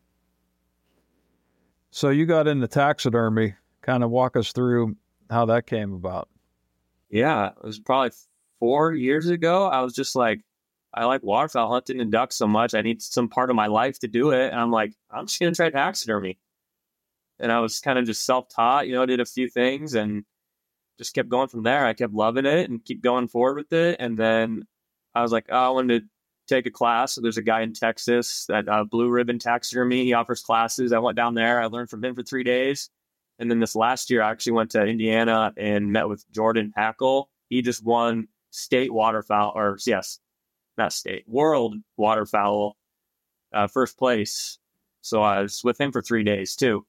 So you got into taxidermy. Kind of walk us through how that came about. Yeah, it was probably four years ago. I was just like, I like waterfowl hunting and ducks so much. I need some part of my life to do it. And I'm like, I'm just going to try taxidermy. And I was kind of just self-taught, you know, did a few things and just kept going from there. I kept loving it and keep going forward with it. And then I was like, oh, I wanted to take a class. So there's a guy in Texas that uh, Blue Ribbon Taxidermy. He offers classes. I went down there. I learned from him for three days. And then this last year, I actually went to Indiana and met with Jordan Hackle. He just won state waterfowl, or yes, not state, world waterfowl, uh, first place. So I was with him for three days too.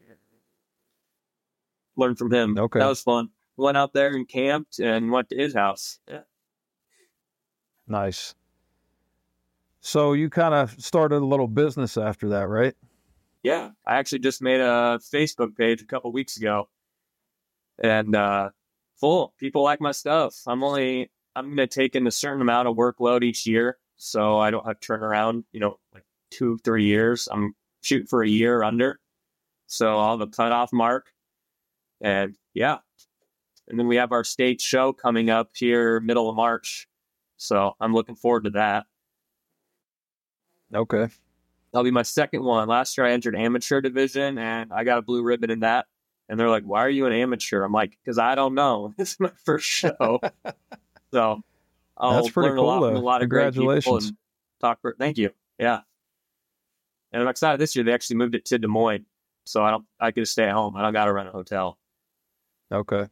Learned from him. Okay. That was fun. Went out there and camped and went to his house. Yeah. Nice. So you kind of started a little business after that, right? Yeah. I actually just made a Facebook page a couple weeks ago. And uh full. People like my stuff. I'm only I'm gonna take in a certain amount of workload each year. So I don't have to turn around, you know, like two, three years. I'm shooting for a year or under. So I'll have a cutoff mark. And yeah. And then we have our state show coming up here middle of March. So I'm looking forward to that. Okay. That'll be my second one. Last year I entered amateur division and I got a blue ribbon in that. And they're like, why are you an amateur? I'm like, because I don't know. This is my first show. So I'll That's pretty learn cool, a lot from though. a lot of great people Congratulations. and talk. For, thank you. Yeah. And I'm excited this year. They actually moved it to Des Moines. So I don't, I can stay at home. I don't got to rent a hotel. Okay.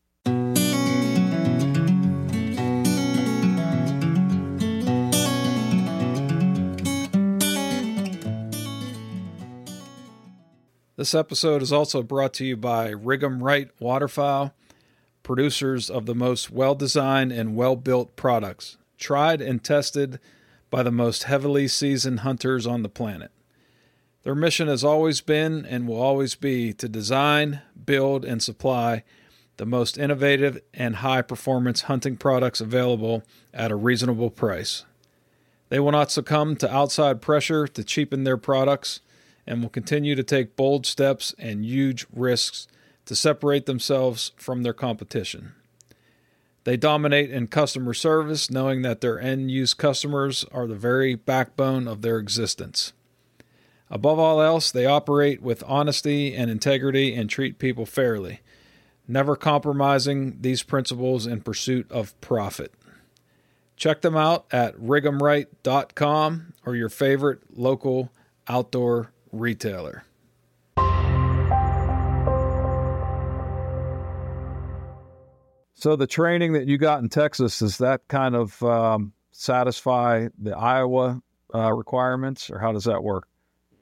This episode is also brought to you by Rig'em Right Waterfowl, producers of the most well-designed and well-built products, tried and tested by the most heavily seasoned hunters on the planet. Their mission has always been and will always be to design, build, and supply the most innovative and high-performance hunting products available at a reasonable price. They will not succumb to outside pressure to cheapen their products, and will continue to take bold steps and huge risks to separate themselves from their competition. They dominate in customer service, knowing that their end-use customers are the very backbone of their existence. Above all else, they operate with honesty and integrity and treat people fairly, never compromising these principles in pursuit of profit. Check them out at rig em right dot com or your favorite local outdoor retailer. So the training that you got in Texas, does that kind of um, satisfy the Iowa uh, requirements, or how does that work?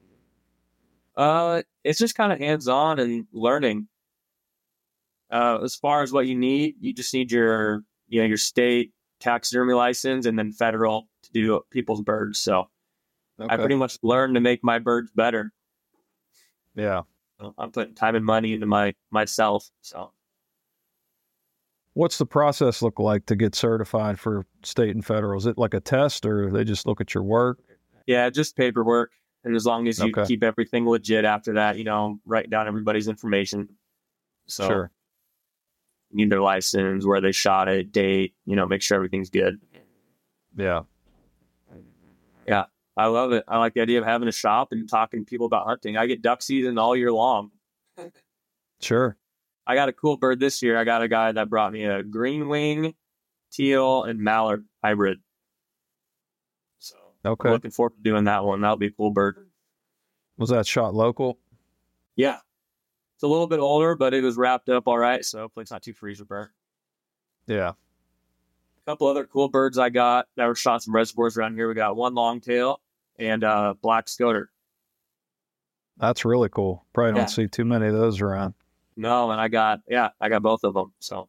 Uh, it's just kind of hands-on and learning. Uh, as far as what you need, you just need your, you know, your state taxidermy license and then federal to do people's birds. So Okay. I pretty much learned to make my birds better. Yeah. So I'm putting time and money into my myself. So What's the process look like to get certified for state and federal? Is it like a test, or they just look at your work? yeah, just paperwork. And as long as you Okay. keep everything legit after that, you know, write down everybody's information. So Sure. you need their license, where they shot it, date, you know, make sure everything's good. Yeah. Yeah, I love it. I like the idea of having a shop and talking to people about hunting. I get duck season all year long. Sure. I got a cool bird this year. I got a guy that brought me a green wing, teal, and mallard hybrid. So Okay. I'm looking forward to doing that one. That'll be a cool bird. Was that shot local? Yeah. It's a little bit older, but it was wrapped up all right. So hopefully it's not too freezer burn. Yeah. A couple other cool birds I got that were shot some reservoirs around here. We got one longtail and uh black scoter. That's really cool. Probably don't Yeah. see too many of those around. No, and I got, yeah, I got both of them. So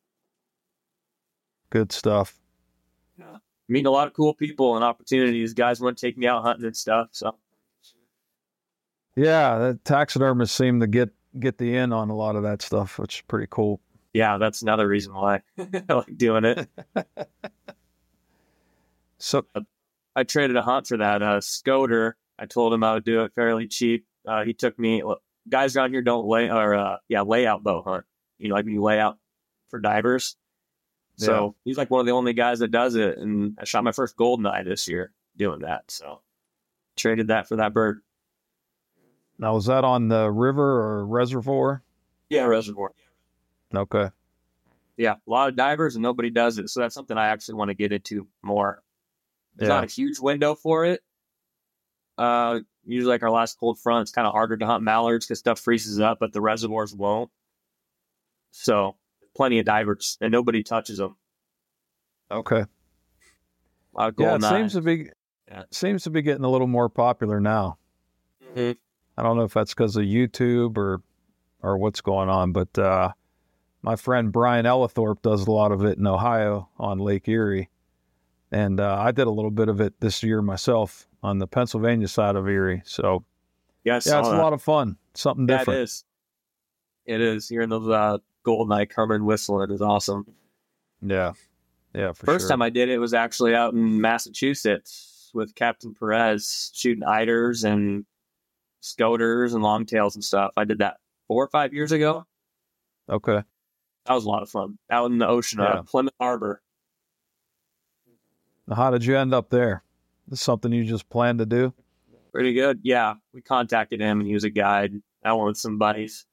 Good stuff. meeting a lot of cool people and opportunities. Guys want to take me out hunting and stuff. So Yeah, the taxidermists seem to get get the in on a lot of that stuff, which is pretty cool. yeah, that's another reason why I like doing it. So I traded a hunt for that uh, scoter. I told him I would do it fairly cheap. Uh, he took me. Guys around here don't lay or uh, yeah layout bow hunt. You know, like when you lay out for divers. So he's like one of the only guys that does it, and I shot my first goldeneye this year doing that. So traded that for that bird. now, was that on the river or reservoir? Yeah, reservoir. Okay. Yeah, a lot of divers and nobody does it. So that's something I actually want to get into more. There's Yeah. not a huge window for it. Uh, usually, like our last cold front, it's kind of harder to hunt mallards because stuff freezes up, but the reservoirs won't. So, plenty of divers, and nobody touches them. Okay. A lot of Yeah, it goldeneye. seems to be Yeah. seems to be getting a little more popular now. Mhm. I don't know if that's because of YouTube or or what's going on, but uh, my friend Brian Ellithorpe does a lot of it in Ohio on Lake Erie, and uh, I did a little bit of it this year myself on the Pennsylvania side of Erie. So Yeah, I yeah, saw it's that. a lot of fun, something Yeah, different. it is. It is. Hearing those uh, goldeneye come and whistling is awesome. Yeah, yeah, for First sure. time I did it was actually out in Massachusetts with Captain Perez shooting eiders and scoters and longtails and stuff. I did that four or five years ago. Okay. That was a lot of fun. Out in the ocean, Yeah. uh, Plymouth Harbor. Now, how did you end up there? Is this something you just planned to do? Pretty good. Yeah, we contacted him and he was a guide. I went with some buddies.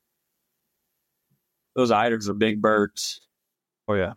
Those eiders are big birds. Oh yeah.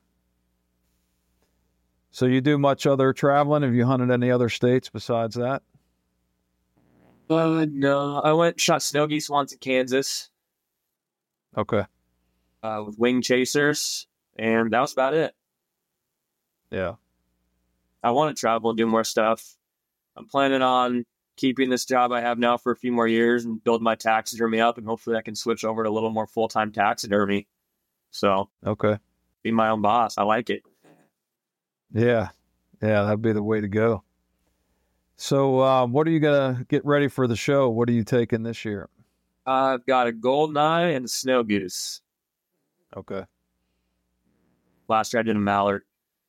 So you do much other traveling? Have you hunted any other states besides that? Uh, no, I went shot snow geese once in Kansas Okay. uh, with wing chasers, and that was about it. Yeah. I want to travel and do more stuff. I'm planning on keeping this job I have now for a few more years and build my taxidermy up, and hopefully I can switch over to a little more full-time taxidermy. So, Okay. be my own boss. I like it. Yeah. Yeah, that'd be the way to go. So uh, what are you going to get ready for the show? What are you taking this year? I've got a goldeneye and a snow goose. Okay. Last year I did a mallard.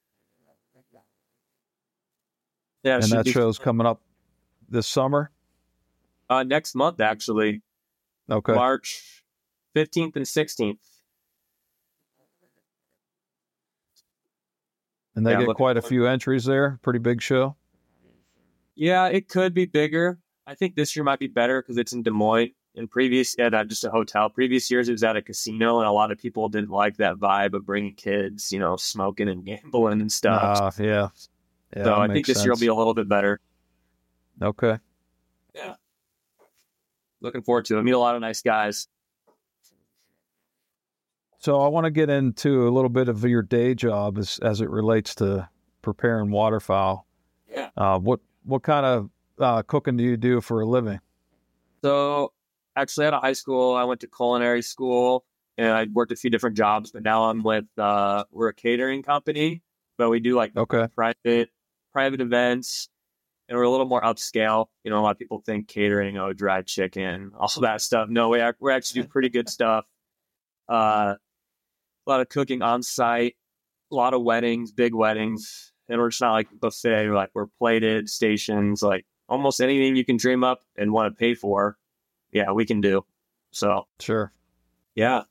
Yeah, it And should that be- show's coming up this summer? uh, next month, actually. Okay. March fifteenth and sixteenth. And they Yeah, get looking quite a forward- few entries there. Pretty big show. Yeah, it could be bigger. I think this year might be better because it's in Des Moines. In previous, at uh, just a hotel. Previous years, it was at a casino, and a lot of people didn't like that vibe of bringing kids, you know, smoking and gambling and stuff. Ah, yeah. Yeah, so that I think makes this year will sense. be a little bit better. Okay. Yeah. Looking forward to it. Meet a lot of nice guys. So I want to get into a little bit of your day job as as it relates to preparing waterfowl. Yeah. Uh, what what kind of uh, cooking do you do for a living? So actually, out of high school, I went to culinary school, and I worked a few different jobs. But now I'm with uh, we're a catering company, but we do like Okay. private private events, and we're a little more upscale. You know, a lot of people think catering, oh, dried chicken, all that stuff. No, we ac- we actually do pretty good stuff. Uh, a lot of cooking on site, a lot of weddings, big weddings, and we're just not like buffet. We're like we're plated stations, like almost anything you can dream up and want to pay for. Yeah, we can do. So Sure. yeah.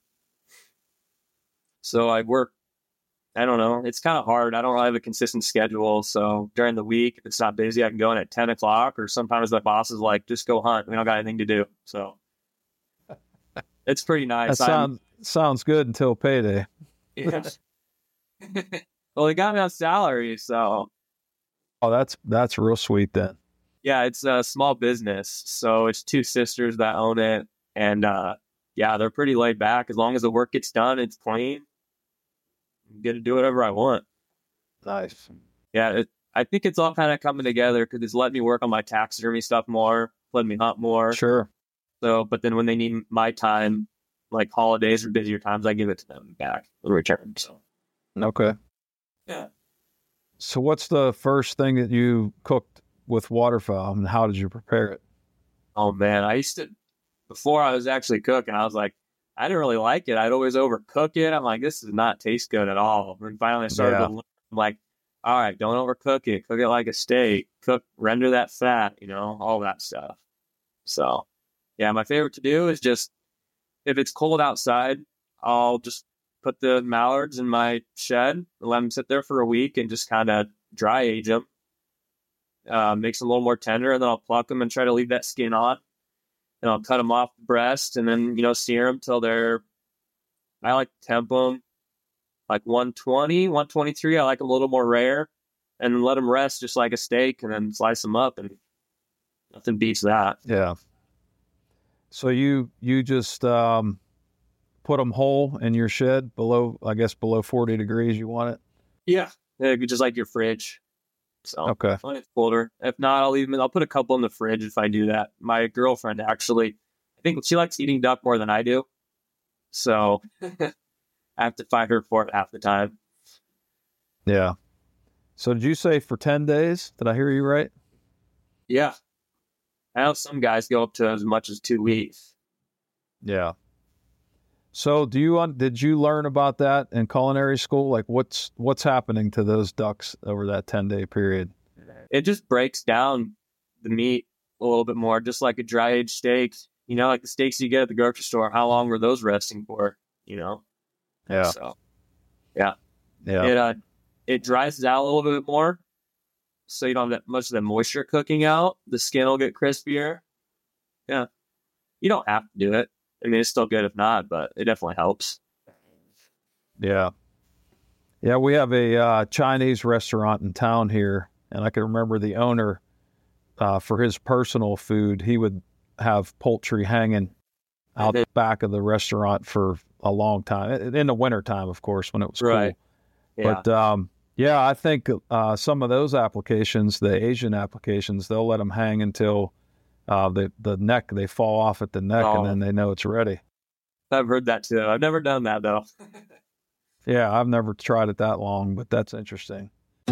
So I work. I don't know. It's kind of hard. I don't really have a consistent schedule. So during the week, if it's not busy, I can go in at ten o'clock, or sometimes the boss is like, just go hunt. We don't got anything to do. So it's pretty nice. That sounds sounds good until payday. Yeah. Well, they got me on salary. So Oh, that's that's real sweet then. yeah, it's a small business. So it's two sisters that own it. And uh, yeah, they're pretty laid back. As long as the work gets done, it's clean. I get to do whatever I want. Nice. Yeah, it, I think it's all kind of coming together because it's letting me work on my taxidermy stuff more, letting me hunt more. Sure. So, but then when they need my time, like holidays or busier times, I give it to them back in return. So, Okay. yeah. So what's the first thing that you cooked with waterfowl, and how did you prepare it? Oh man, I used to, before I was actually cooking, I was like, I didn't really like it. I'd always overcook it. I'm like, this does not taste good at all. And finally I started Yeah. to learn, I'm like, all right, don't overcook it. Cook it like a steak. Cook, render that fat, you know, all that stuff. So, yeah, my favorite to do is just, if it's cold outside, I'll just put the mallards in my shed and let them sit there for a week and just kind of dry age them. Uh, makes them a little more tender, and then I'll pluck them and try to leave that skin on. And I'll cut them off the breast and then, you know, sear them till they're, I like to temp them like one twenty, one twenty-three. I like them a little more rare, and let them rest just like a steak, and then slice them up, and nothing beats that. Yeah. So you you just um, put them whole in your shed below, I guess below forty degrees. You want it? Yeah. Yeah, just like your fridge. So Okay. when it's colder. If not, I'll leave them. I'll put a couple in the fridge if I do that. My girlfriend actually, I think she likes eating duck more than I do. So I have to fight her for it half the time. Yeah. So did you say for ten days? Did I hear you right? Yeah. I know some guys go up to as much as two weeks. Yeah. So do you un- did you learn about that in culinary school? Like what's what's happening to those ducks over that ten day period? It just breaks down the meat a little bit more, just like a dry aged steak. You know, like the steaks you get at the grocery store. How long were those resting for? You know. Yeah. So, yeah. Yeah. It uh, it dries it out a little bit more, so you don't have that much of the moisture cooking out. The skin will get crispier. Yeah. You don't have to do it. I mean, it's still good if not, but it definitely helps. Yeah. Yeah, we have a uh, Chinese restaurant in town here, and I can remember the owner, uh, for his personal food, he would have poultry hanging out the back of the restaurant for a long time, in the wintertime, of course, when it was Right. cool. Yeah. But, um, yeah, I think uh, some of those applications, the Asian applications, they'll let them hang until uh, the, the neck, they fall off at the neck, Oh. and then they know it's ready. I've heard that too. I've never done that though. Yeah, I've never tried it that long, but that's interesting.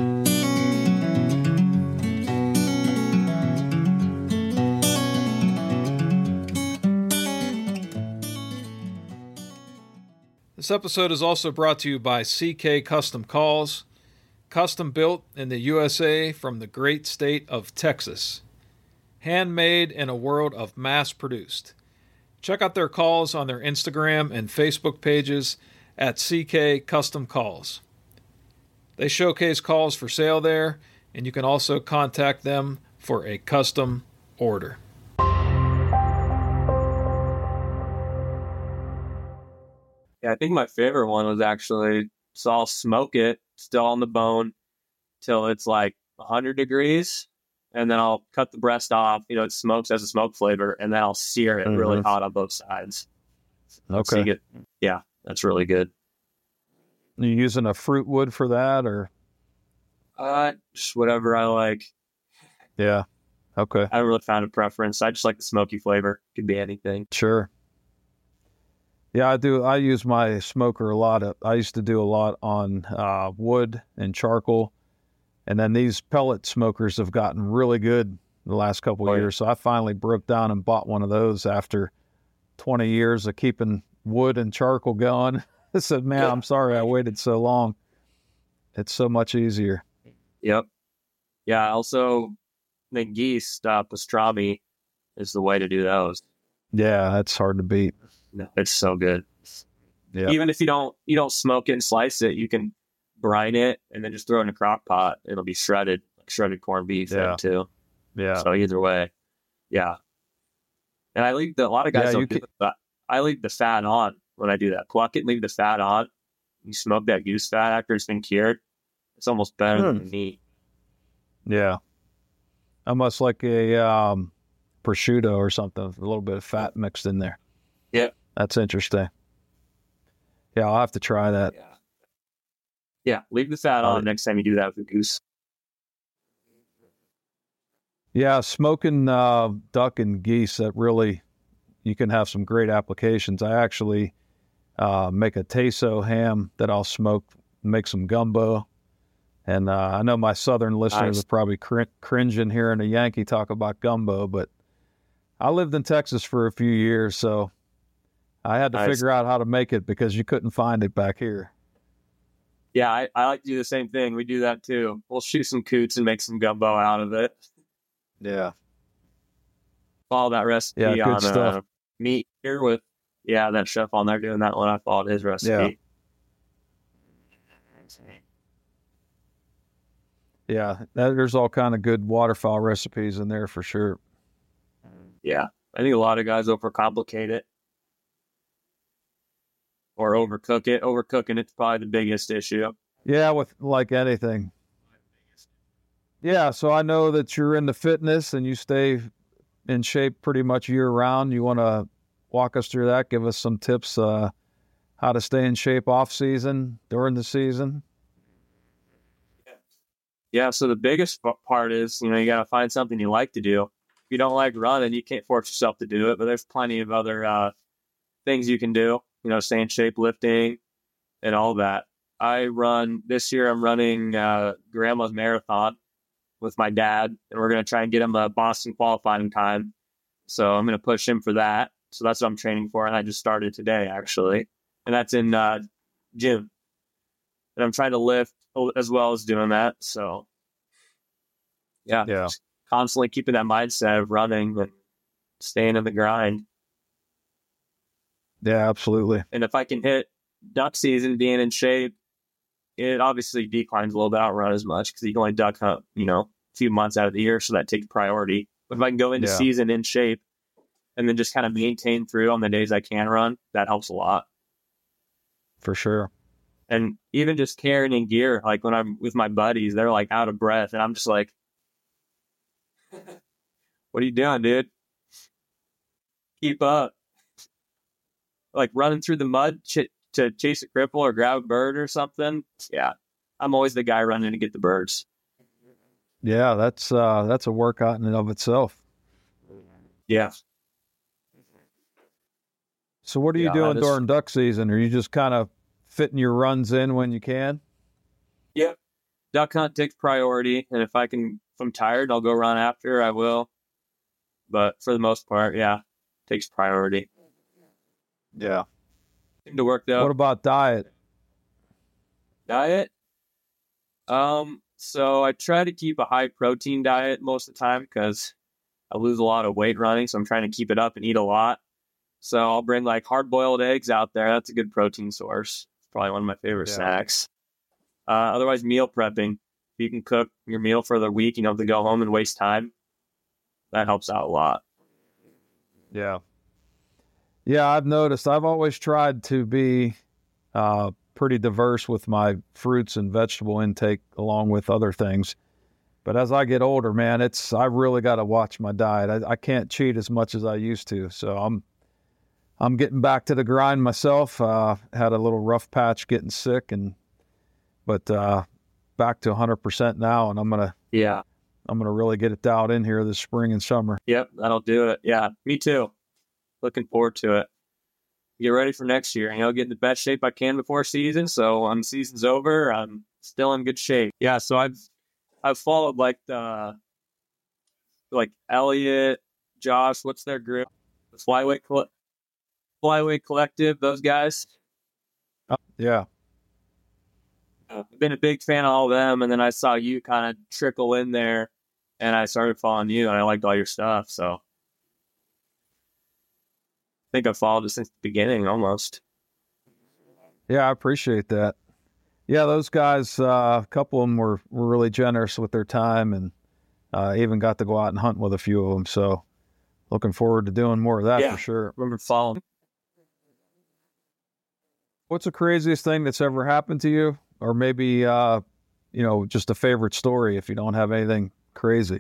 This episode is also brought to you by C K Custom Calls, custom built in the U S A from the great state of Texas. Handmade in a world of mass-produced. Check out their calls on their Instagram and Facebook pages at C K Custom Calls. They showcase calls for sale there, and you can also contact them for a custom order. Yeah, I think my favorite one was actually, so I'll smoke it still on the bone till it's like one hundred degrees, and then I'll cut the breast off. You know, it smokes as a smoke flavor, and then I'll sear it mm-hmm. really hot on both sides. Okay. So you get, yeah, that's really good. Are you using a fruit wood for that, or? Uh, just whatever I like. Yeah. Okay. I haven't really found a preference. I just like the smoky flavor. Could be anything. Sure. Yeah, I do. I use my smoker a lot. Of, I used to do a lot on uh, wood and charcoal, and then these pellet smokers have gotten really good the last couple of oh, years. Yeah. So I finally broke down and bought one of those after twenty years of keeping wood and charcoal going. I said, man, yeah. I'm sorry I waited so long. It's so much easier. Yep. Yeah, also, the geese, uh, pastrami is the way to do those. Yeah, that's hard to beat. No, it's so good. Yeah. Even if you don't you don't smoke it and slice it, you can brine it and then just throw it in a crock pot. It'll be shredded, like shredded corned beef yeah. too. Yeah. So either way, yeah. And I leave the, a lot of guys yeah, don't do can... that. I leave the fat on when I do that. Pluck it and leave the fat on. You smoke that goose fat after it's been cured. It's almost better hmm. than meat. Yeah. Almost like a um, prosciutto or something, a little bit of fat mixed in there. Yeah. That's interesting. Yeah, I'll have to try that. Yeah. Yeah, leave the fat on uh, next time you do that with the goose. Yeah, smoking uh, duck and geese, that really, you can have some great applications. I actually uh, make a Teso ham that I'll smoke, make some gumbo. And uh, I know my southern listeners nice. are probably cr- cringing hearing a Yankee talk about gumbo, but I lived in Texas for a few years, so I had to nice. figure out how to make it because you couldn't find it back here. Yeah, I, I like to do the same thing. We do that too. We'll shoot some coots and make some gumbo out of it. Yeah. Follow that recipe yeah, good on stuff. Uh, meat here with, yeah, that chef on there doing that one. I followed his recipe. Yeah, yeah that, there's all kind of good waterfowl recipes in there for sure. Yeah, I think a lot of guys overcomplicate it. Or overcook it. Overcooking it's probably the biggest issue. Yeah, with like anything. Yeah, so I know that you're into fitness and you stay in shape pretty much year round. You want to walk us through that? Give us some tips uh, how to stay in shape off season, during the season. Yeah, so the biggest part is, you know, you got to find something you like to do. If you don't like running, you can't force yourself to do it, but there's plenty of other uh, things you can do. You know, stay in shape, lifting, and all that. I run, this year I'm running uh, Grandma's Marathon with my dad, and we're going to try and get him a Boston qualifying time. So I'm going to push him for that. So that's what I'm training for, and I just started today, actually. And that's in uh, June. And I'm trying to lift as well as doing that. So, yeah, yeah. constantly keeping that mindset of running and staying in the grind. Yeah, absolutely. And if I can hit duck season being in shape, it obviously declines a little bit. I don't run as much because you can only duck hunt, you know, a few months out of the year, so that takes priority. But if I can go into yeah. season in shape and then just kind of maintain through on the days I can run, that helps a lot. For sure. And even just carrying gear, like when I'm with my buddies, they're like out of breath, and I'm just like, what are you doing, dude? Keep up. Like running through the mud ch- to chase a cripple or grab a bird or something. Yeah, I'm always the guy running to get the birds. Yeah, that's uh, that's a workout in and of itself. Yeah. So what are you yeah, doing during is... duck season? Are you just kind of fitting your runs in when you can? Yeah. Duck hunt takes priority, and if I can, if I'm tired, I'll go run after, I will. But for the most part, yeah, takes priority. Yeah. To work though. What about diet? Diet? Um, so I try to keep a high protein diet most of the time because I lose a lot of weight running, so I'm trying to keep it up and eat a lot. So I'll bring like hard boiled eggs out there. That's a good protein source. It's probably one of my favorite yeah. snacks. Uh, otherwise, meal prepping. If you can cook your meal for the week, you don't have to go home and waste time. That helps out a lot. Yeah. Yeah, I've noticed. I've always tried to be uh, pretty diverse with my fruits and vegetable intake along with other things. But as I get older, man, it's I really got to watch my diet. I, I can't cheat as much as I used to. So I'm I'm getting back to the grind myself. Uh, had a little rough patch getting sick, and but uh, back to one hundred percent now, and I'm gonna Yeah. I'm gonna really get it dialed in here this spring and summer. Yep, that'll do it. Yeah, me too. Looking forward to it. Get ready for next year. You know, get in the best shape I can before season. So when season's over, I'm still in good shape. Yeah, so I've I've followed like the like Elliot, Josh, what's their group? The Flyweight Coll- Flyweight Collective, those guys. Uh, yeah. Uh, I've been a big fan of all of them, and then I saw you kind of trickle in there, and I started following you, and I liked all your stuff. So I think I followed it since the beginning, almost. Yeah, I appreciate that. Yeah, those guys, uh, a couple of them were, were really generous with their time, and uh, even got to go out and hunt with a few of them. So looking forward to doing more of that Yeah. for sure. Remember following? What's the craziest thing that's ever happened to you? Or maybe, uh, you know, just a favorite story if you don't have anything crazy.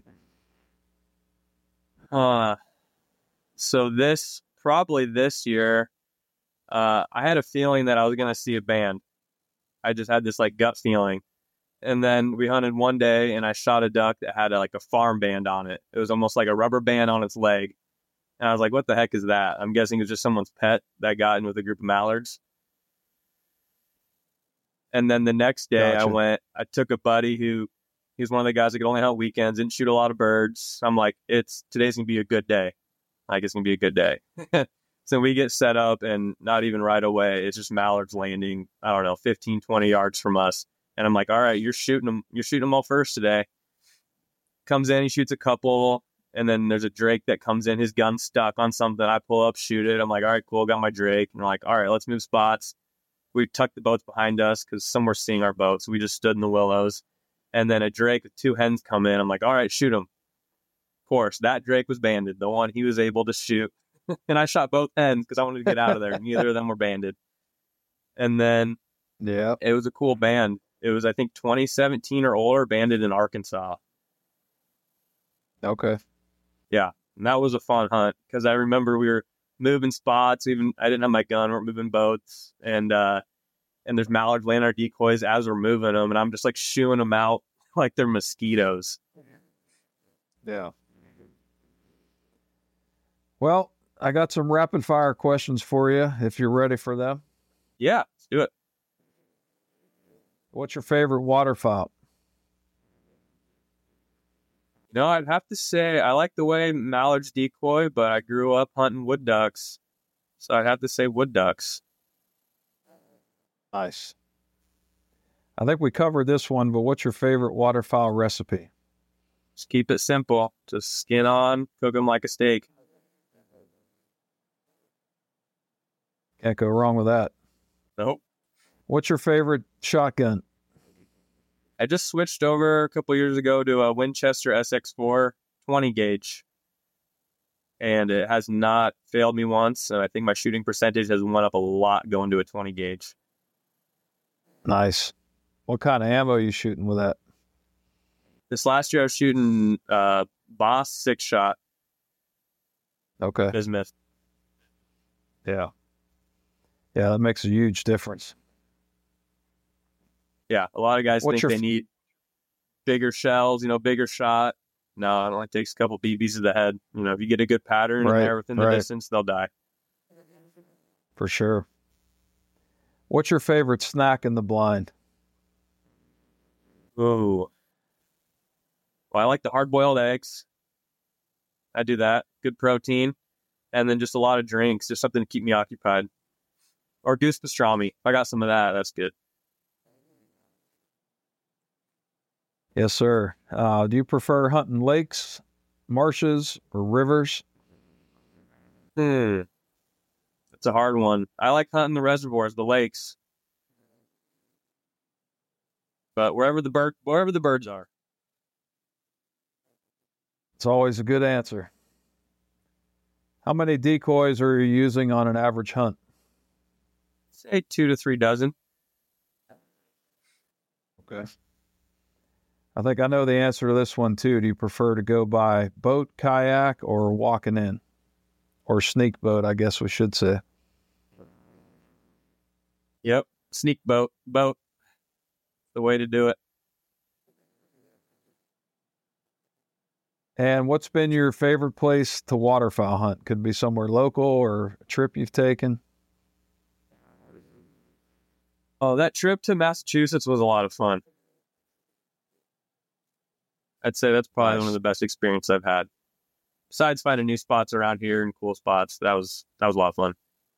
Uh, so this, probably this year, uh, I had a feeling that I was going to see a band. I just had this like gut feeling. And then we hunted one day and I shot a duck that had a, like a farm band on it. It was almost like a rubber band on its leg. And I was like, what the heck is that? I'm guessing it was just someone's pet that got in with a group of mallards. And then the next day Gotcha. I went, I took a buddy who, he was one of the guys that could only hunt weekends, didn't shoot a lot of birds. I'm like, it's, today's going to be a good day. Like, it's going to be a good day. So we get set up and not even right away, it's just mallards landing, I don't know, fifteen, twenty yards from us. And I'm like, all right, you're shooting them, you're shooting them all first today. Comes in, he shoots a couple. And then there's a drake that comes in, his gun's stuck on something. I pull up, shoot it. I'm like, all right, cool, got my drake. And we're like, all right, let's move spots. We tucked the boats behind us because some were seeing our boat. So we just stood in the willows. And then a drake with two hens come in. I'm like, all right, shoot them. Of course, that drake was banded, the one he was able to shoot. And I shot both hens because I wanted to get out of there. Neither of them were banded. And then Yeah. it was a cool band. It was, I think, twenty seventeen or older, banded in Arkansas. Okay. Yeah, and that was a fun hunt because I remember we were moving spots. Even I didn't have my gun. We're moving boats, and uh, and there's mallards laying our decoys as we're moving them, and I'm just like shooing them out like they're mosquitoes. Yeah. Well, I got some rapid fire questions for you if you're ready for them. Yeah, let's do it. What's your favorite waterfowl? No, I'd have to say I like the way mallards decoy, but I grew up hunting wood ducks, so I'd have to say wood ducks. Nice. I think we covered this one, but what's your favorite waterfowl recipe? Just keep it simple. Just skin on, cook them like a steak. Can't go wrong with that. Nope. What's your favorite shotgun? I just switched over a couple years ago to a Winchester S X four twenty gauge, and it has not failed me once. And I think my shooting percentage has went up a lot going to a twenty gauge. Nice. What kind of ammo are you shooting with that? This last year I was shooting uh, Boss six shot Okay. bismuth. Yeah. Yeah, that makes a huge difference. Yeah, a lot of guys What's think your they f- need bigger shells, you know, bigger shot. No, it only takes a couple B Bs to the head. You know, if you get a good pattern Right, in there within the right. distance, they'll die. For sure. What's your favorite snack in the blind? Ooh. Well, I like the hard-boiled eggs. I do that. Good protein. And then just a lot of drinks, just something to keep me occupied. Or goose pastrami. If I got some of that, that's good. Yes, sir. Uh, do you prefer hunting lakes, marshes, or rivers? Hmm. That's a hard one. I like hunting the reservoirs, the lakes. but wherever the bird, wherever the birds are. It's always a good answer. How many decoys are you using on an average hunt? Say two to three dozen. Okay. I think I know the answer to this one too. Do you prefer to go by boat, kayak, or walking in? Or sneak boat, I guess we should say. Yep. Sneak boat. Boat. The way to do it. And what's been your favorite place to waterfowl hunt? Could be somewhere local or a trip you've taken. Oh, that trip to Massachusetts was a lot of fun. I'd say that's probably nice. One of the best experiences I've had. Besides finding new spots around here and cool spots, that was that was a lot of fun.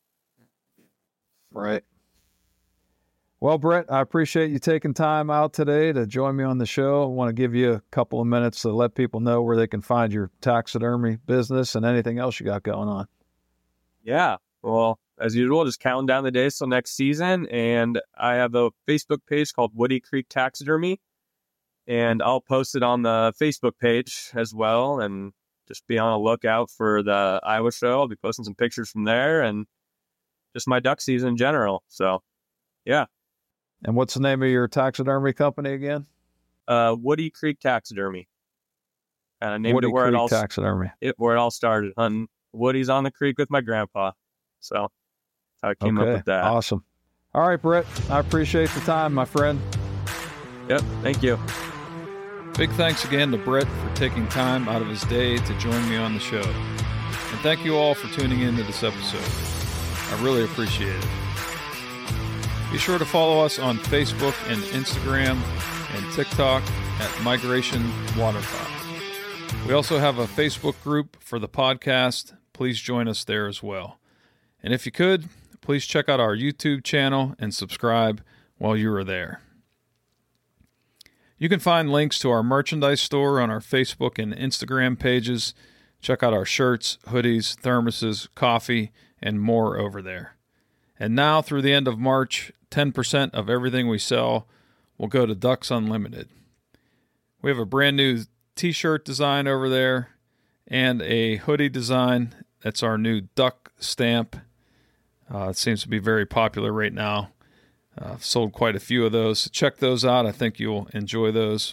Right. Well, Brett, I appreciate you taking time out today to join me on the show. I want to give you a couple of minutes to let people know where they can find your taxidermy business and anything else you got going on. Yeah. Well, as usual, just counting down the days till next season. And I have a Facebook page called Woody Creek Taxidermy. And I'll post it on the Facebook page as well. And just be on a lookout for the Iowa show. I'll be posting some pictures from there and just my duck season in general. So, yeah. And what's the name of your taxidermy company again? Uh, Woody Creek Taxidermy. And I named Woody it where Creek it all Taxidermy. It where it all started, hunting woodies on the creek with my grandpa. So that's how I came okay. up with that. Awesome. All right, Brett. I appreciate the time, my friend. Yep. Thank you. Big thanks again to Brett for taking time out of his day to join me on the show. And thank you all for tuning into this episode. I really appreciate it. Be sure to follow us on Facebook and Instagram and TikTok at Migration Waterfowl. We also have a Facebook group for the podcast. Please join us there as well. And if you could, please check out our YouTube channel and subscribe while you are there. You can find links to our merchandise store on our Facebook and Instagram pages. Check out our shirts, hoodies, thermoses, coffee, and more over there. And now through the end of March, ten percent of everything we sell will go to Ducks Unlimited. We have a brand new t-shirt design over there and a hoodie design. That's our new duck stamp. Uh, it seems to be very popular right now. Uh, I've sold quite a few of those. So check those out. I think you'll enjoy those.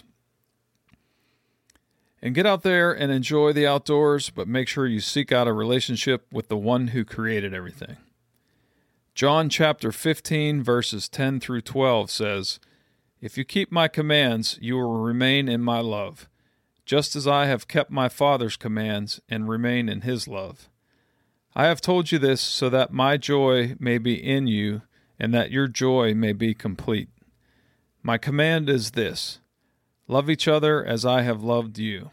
And get out there and enjoy the outdoors, but make sure you seek out a relationship with the one who created everything. John chapter fifteen, verses ten through twelve says, "If you keep my commands, you will remain in my love, just as I have kept my Father's commands and remain in his love. I have told you this so that my joy may be in you and that your joy may be complete. My command is this: love each other as I have loved you.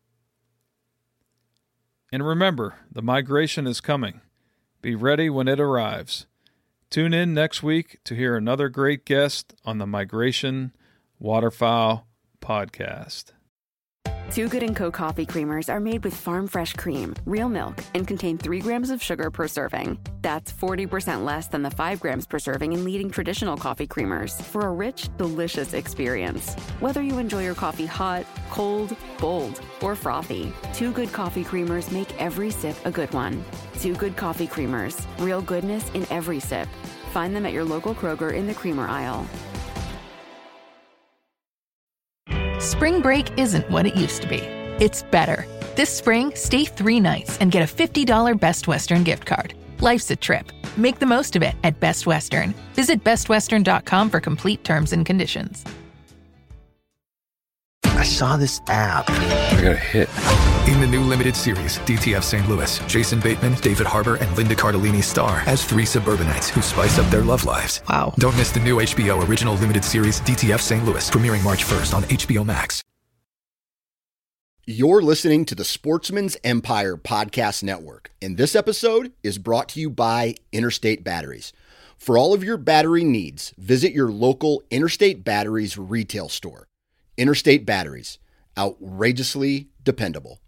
And remember, the migration is coming. Be ready when it arrives. Tune in next week to hear another great guest on the Migration Waterfowl Podcast. Too Good and Co. coffee creamers are made with farm fresh cream, real milk, and contain three grams of sugar per serving. That's forty percent less than the five grams per serving in leading traditional coffee creamers for a rich, delicious experience. Whether you enjoy your coffee hot, cold, bold, or frothy, Too Good coffee creamers make every sip a good one. Too Good coffee creamers, real goodness in every sip. Find them at your local Kroger in the creamer aisle. Spring break isn't what it used to be. It's better. This spring, stay three nights and get a fifty dollars Best Western gift card. Life's a trip. Make the most of it at Best Western. Visit best western dot com for complete terms and conditions. I saw this app. I got a hit. In the new limited series, D T F Saint Louis, Jason Bateman, David Harbour, and Linda Cardellini star as three suburbanites who spice up their love lives. Wow. Don't miss the new H B O original limited series, D T F Saint Louis, premiering March first on H B O Max. You're listening to the Sportsman's Empire Podcast Network, and this episode is brought to you by Interstate Batteries. For all of your battery needs, visit your local Interstate Batteries retail store. Interstate Batteries, outrageously dependable.